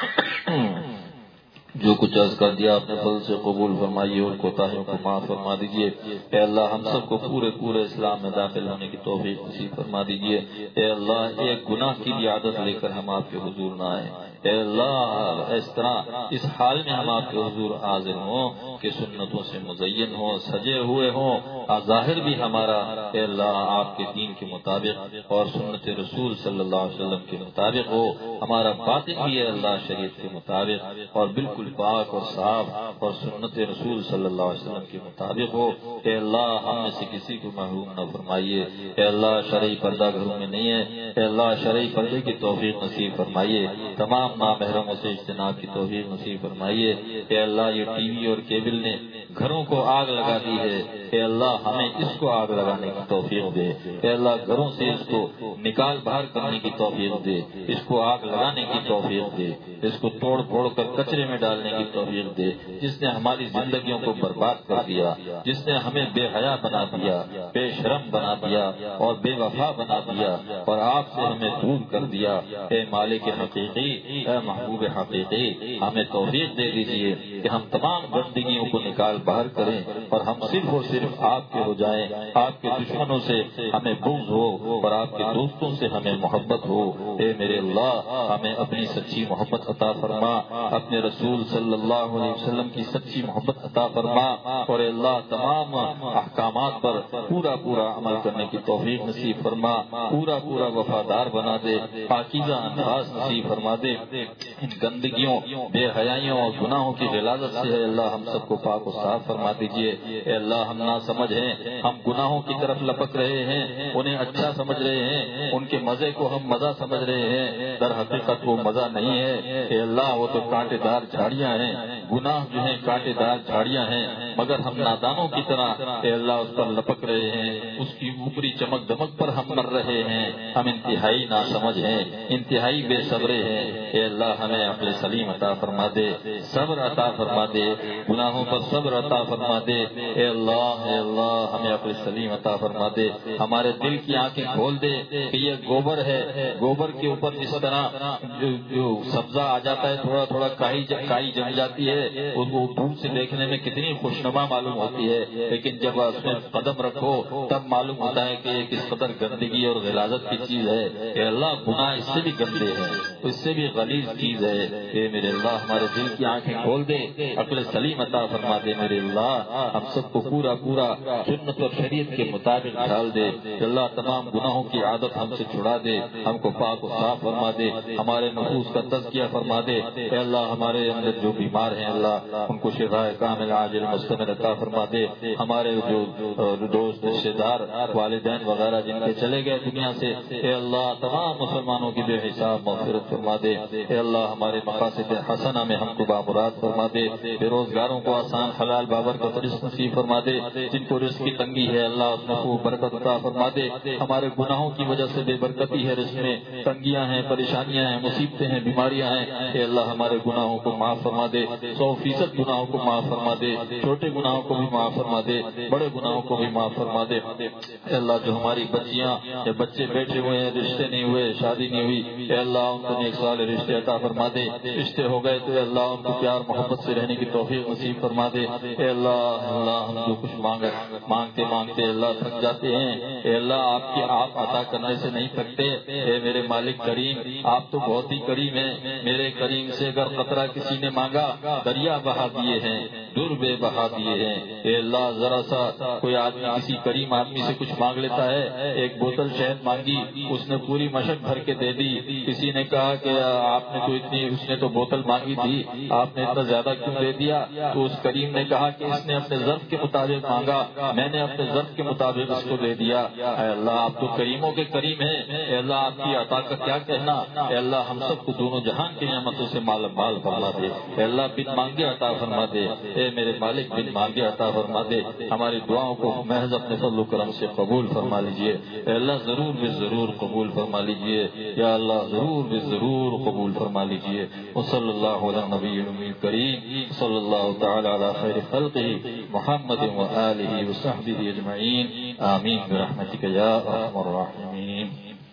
جو کچھ عرض کر دیا اپنے فضل سے قبول فرمائیے اور کوتاہیوں کو معاف فرما دیجیے. اے اللہ ہم سب کو پورے اسلام میں داخل ہونے کی توفیق نصیب فرما دیجیے. اے اللہ ایک گناہ کی بھی عادت لے کر ہم آپ کے حضور نہ آئیں. اے اللہ اس طرح اس حال میں ہم آپ کے حضور حاضر ہوں کہ سنتوں سے مزین ہوں، سجے ہوئے ہوں، ظاہر بھی ہمارا اے اللہ آپ کے دین کے مطابق اور سنت رسول صلی اللہ علیہ وسلم کے مطابق ہو، ہمارا باطن بھی اے اللہ شریعت کے مطابق اور بالکل پاک اور صاف اور سنت رسول صلی اللہ علیہ وسلم کے مطابق ہو. اے اللہ ہم میں سے کسی کو محروم نہ فرمائیے. اے اللہ شرعی پردہ گھروں میں نہیں ہے، اے اللہ شرعی پردے کی توفیق نصیب فرمائیے. تمام نامحرموں سے اجتناب کی توفیق نصیب فرمائیے. اے اللہ یہ ٹی وی اور کیبل نے گھروں کو آگ لگا دی ہے. اے اللہ اللہ ہمیں اس کو آگ لگانے کی توفیق دے، اے اللہ گھروں سے اس کو نکال باہر کرنے کی توفیق دے، اس کو آگ لگانے کی توفیق دے، اس کو توڑ پھوڑ کر کچرے میں ڈالنے کی توفیق دے، جس نے ہماری زندگیوں کو برباد کر دیا، جس نے ہمیں بے حیا بنا دیا، بے شرم بنا دیا اور بے وفا بنا دیا اور آپ سے ہمیں دور کر دیا، اے مالک حقیقی، اے محبوب حقیقی، ہمیں توفیق دے دیجیے کہ ہم تمام گندگیوں کو نکال باہر کریں اور ہم صرف اور صرف آپ کے ہو جائیں، آپ کے دشمنوں سے ہمیں بغض ہو اور آپ کے دوستوں سے ہمیں محبت ہو۔ اے میرے اللہ ہمیں اپنی سچی محبت عطا فرما، اپنے رسول صلی اللہ علیہ وسلم کی سچی محبت عطا فرما، اور اے اللہ تمام احکامات پر پورا پورا عمل کرنے کی توفیق نصیب فرما، پورا پورا وفادار بنا دے، پاکیزہ انداز نصیب فرما دے، ان گندگیوں، بے حیائیوں اور گناہوں کی غلاظت سے اے اللہ ہم سب کو پاک و صاف فرما دیجیے۔ اے اللہ ہم نہ سمجھ ہیں، ہم گناہوں کی طرف لپک رہے ہیں، انہیں اچھا سمجھ رہے ہیں، ان کے مزے کو ہم مزہ سمجھ رہے ہیں، در حقیقت وہ مزہ نہیں ہے۔ اے اللہ وہ تو کانٹے دار جھاڑیاں ہیں، گناہ جو ہیں کانٹے دار جھاڑیاں ہیں، مگر ہم نادانوں کی طرح اے اللہ اس پر لپک رہے ہیں، اس کی اوپری چمک دمک پر ہم مر رہے ہیں، ہم انتہائی ناسمجھ ہیں، انتہائی بے صبرے ہیں۔ اے اللہ ہمیں عقل سلیم عطا فرما دے، صبر عطا فرما دے، گناہوں پر صبر عطا فرما دے۔ اے اللہ ہمیں عقل سلیم عطا فرما دے، ہمارے دل کی آنکھیں کھول دے کہ یہ گوبر ہے، گوبر کے اوپر جس طرح جو سبزہ آ جاتا ہے، تھوڑا تھوڑا کائی جم جاتی ہے، اس کو دور سے دیکھنے میں کتنی خوشنما معلوم ہوتی ہے، لیکن جب اس میں قدم رکھو تب معلوم ہوتا ہے کہ یہ کس قدر گندگی اور غلاظت کی چیز ہے۔ اے اللہ گناہ اس سے بھی گندے ہیں، اس سے بھی غلیظ چیز ہے۔ اے میرے اللہ ہمارے دل کی آنکھیں کھول دے، عقل سلیم عطا فرما دے میرے اللہ، ہم سب کو پورا پورا سنت اور شریعت کے مطابق ڈھال دے۔ اے اللہ تمام گناہوں کی عادت ہم سے چھڑا دے، ہم کو پاک و صاف فرما دے، ہمارے نفوس کا تزکیہ فرما دے۔ اے اللہ ہمارے اندر جو بیمار ہیں اللہ ان کو شفاء کامل عاجل مستمر عطا فرما دے، ہمارے جو دوست رشتے دار والدین وغیرہ جن کے چلے گئے دنیا سے، اے اللہ تمام مسلمانوں کی بے حساب مغفرت فرما دے۔ اے اللہ ہمارے مقاصد حسنہ میں ہم کو بامراد فرما دے، بے روزگاروں کو آسان حلال بابرکت رزق نصیب فرما دے، جن کو رزق کی تنگی ہے اللہ اس میں خوب برکت عطا فرما دے، ہمارے گناہوں کی وجہ سے بے برکتی ہے، رزق میں تنگیاں ہیں، پریشانیاں ہیں، مصیبتیں ہیں، بیماریاں ہیں، اے اللہ ہمارے گناہوں کو معاف فرما دے، 100% گناہوں کو معاف فرما دے، چھوٹے گناہوں کو بھی معاف فرما دے، بڑے گناہوں کو بھی معاف فرما دے۔ اے اللہ جو ہماری بچیاں یا بچے بیٹھے ہوئے ہیں، رشتے نہیں ہوئے، شادی نہیں ہوئی، اے اللہ ان کو نیک صالح رشتے عطا فرما دے، رشتے ہو گئے تو اے اللہ ان کو پیار محبت سے رہنے کی توفیق نصیب فرما دے۔ اے اللہ ہم جو کچھ مانگتے مانگتے اللہ تھک جاتے ہیں، اے اللہ آپ عطا کرنے سے نہیں تھکتے، اے میرے مالک کریم آپ تو بہت ہی کریم ہیں، میرے کریم سے اگر قطرہ کسی نے مانگا دریا بہا دیے ہیں، در بے بہا دیے ہیں۔ اے اللہ ذرا سا کوئی آدمی کسی کریم آدمی سے کچھ مانگ لیتا ہے، ایک بوتل شہد مانگی اس نے پوری مشک بھر کے دے دی، کسی نے کہا کہ آپ نے تو اس نے تو بوتل مانگی تھی آپ نے اتنا زیادہ کیوں دے دیا، تو اس کریم نے کہا کہ اس نے اپنے ظرف کے مطابق مانگا، میں نے اپنے ظرف کے مطابق اس کو دے دیا۔ اے اللہ آپ تو کریموں کے کریم ہیں، اے اللہ آپ کی عطا کا کیا کہنا، اے اللہ ہم سب کو دونوں جہان کی نعمتوں سے مال مال فرما دے، اے اللہ بن مانگے عطا فرما دے، اے میرے مالک بن مانگے عطا فرما دے، ہماری دعاؤں کو محض اپنے فضل و کرم سے قبول فرما لیجئے، اے اللہ ضرور بے ضرور قبول فرما لیجئے، یا اللہ ضرور بے ضرور قبول فرما لیجئے۔ وصلی اللہ علی نبی الامی کریم، صلی اللہ تعالی علی خیر خلقہ محمد وآلہ وصحبہ اجمعین، آمین برحمتک یا ارحم الراحمین۔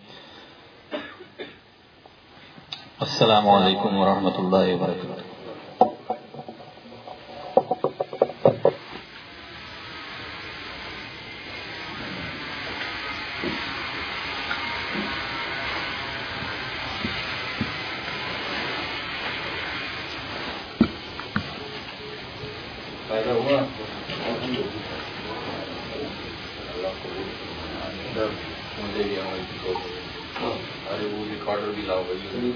السلام علیکم ورحمۃ اللہ وبرکاتہ۔ فائدہ ہوا مجھے بھی ارے وہ ریکارڈر بھی لاؤ بھائی۔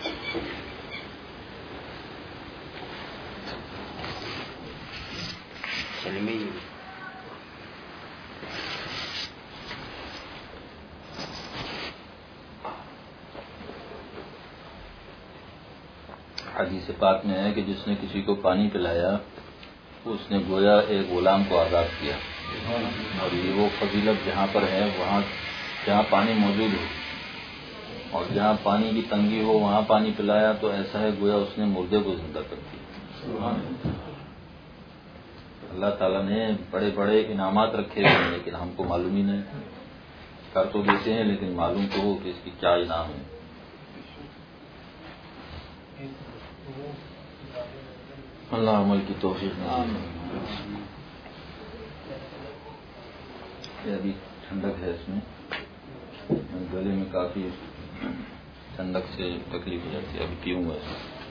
حدیث پاک میں ہے کہ جس نے کسی کو پانی پلایا اس نے گویا ایک غلام کو آزاد کیا۔ اور یہ وہ فضیلت جہاں پر ہے، وہاں جہاں پانی موجود ہو اور جہاں پانی کی تنگی ہو وہاں پانی پلایا تو ایسا ہے گویا اس نے مردے کو زندہ کر دیا۔ اللہ تعالیٰ نے بڑے بڑے انعامات رکھے ہوئے ہیں لیکن ہم کو معلوم ہی نہیں، کر تو دیتے ہیں لیکن معلوم تو ہو کہ اس کی کیا انعام ہے۔ اللہ عمل کی توفیق نصیب۔ ابھی ٹھنڈک ہے اس میں، گلے میں کافی ٹھنڈک سے تکلیف ہو جاتی ہے، ابھی پیوں گا۔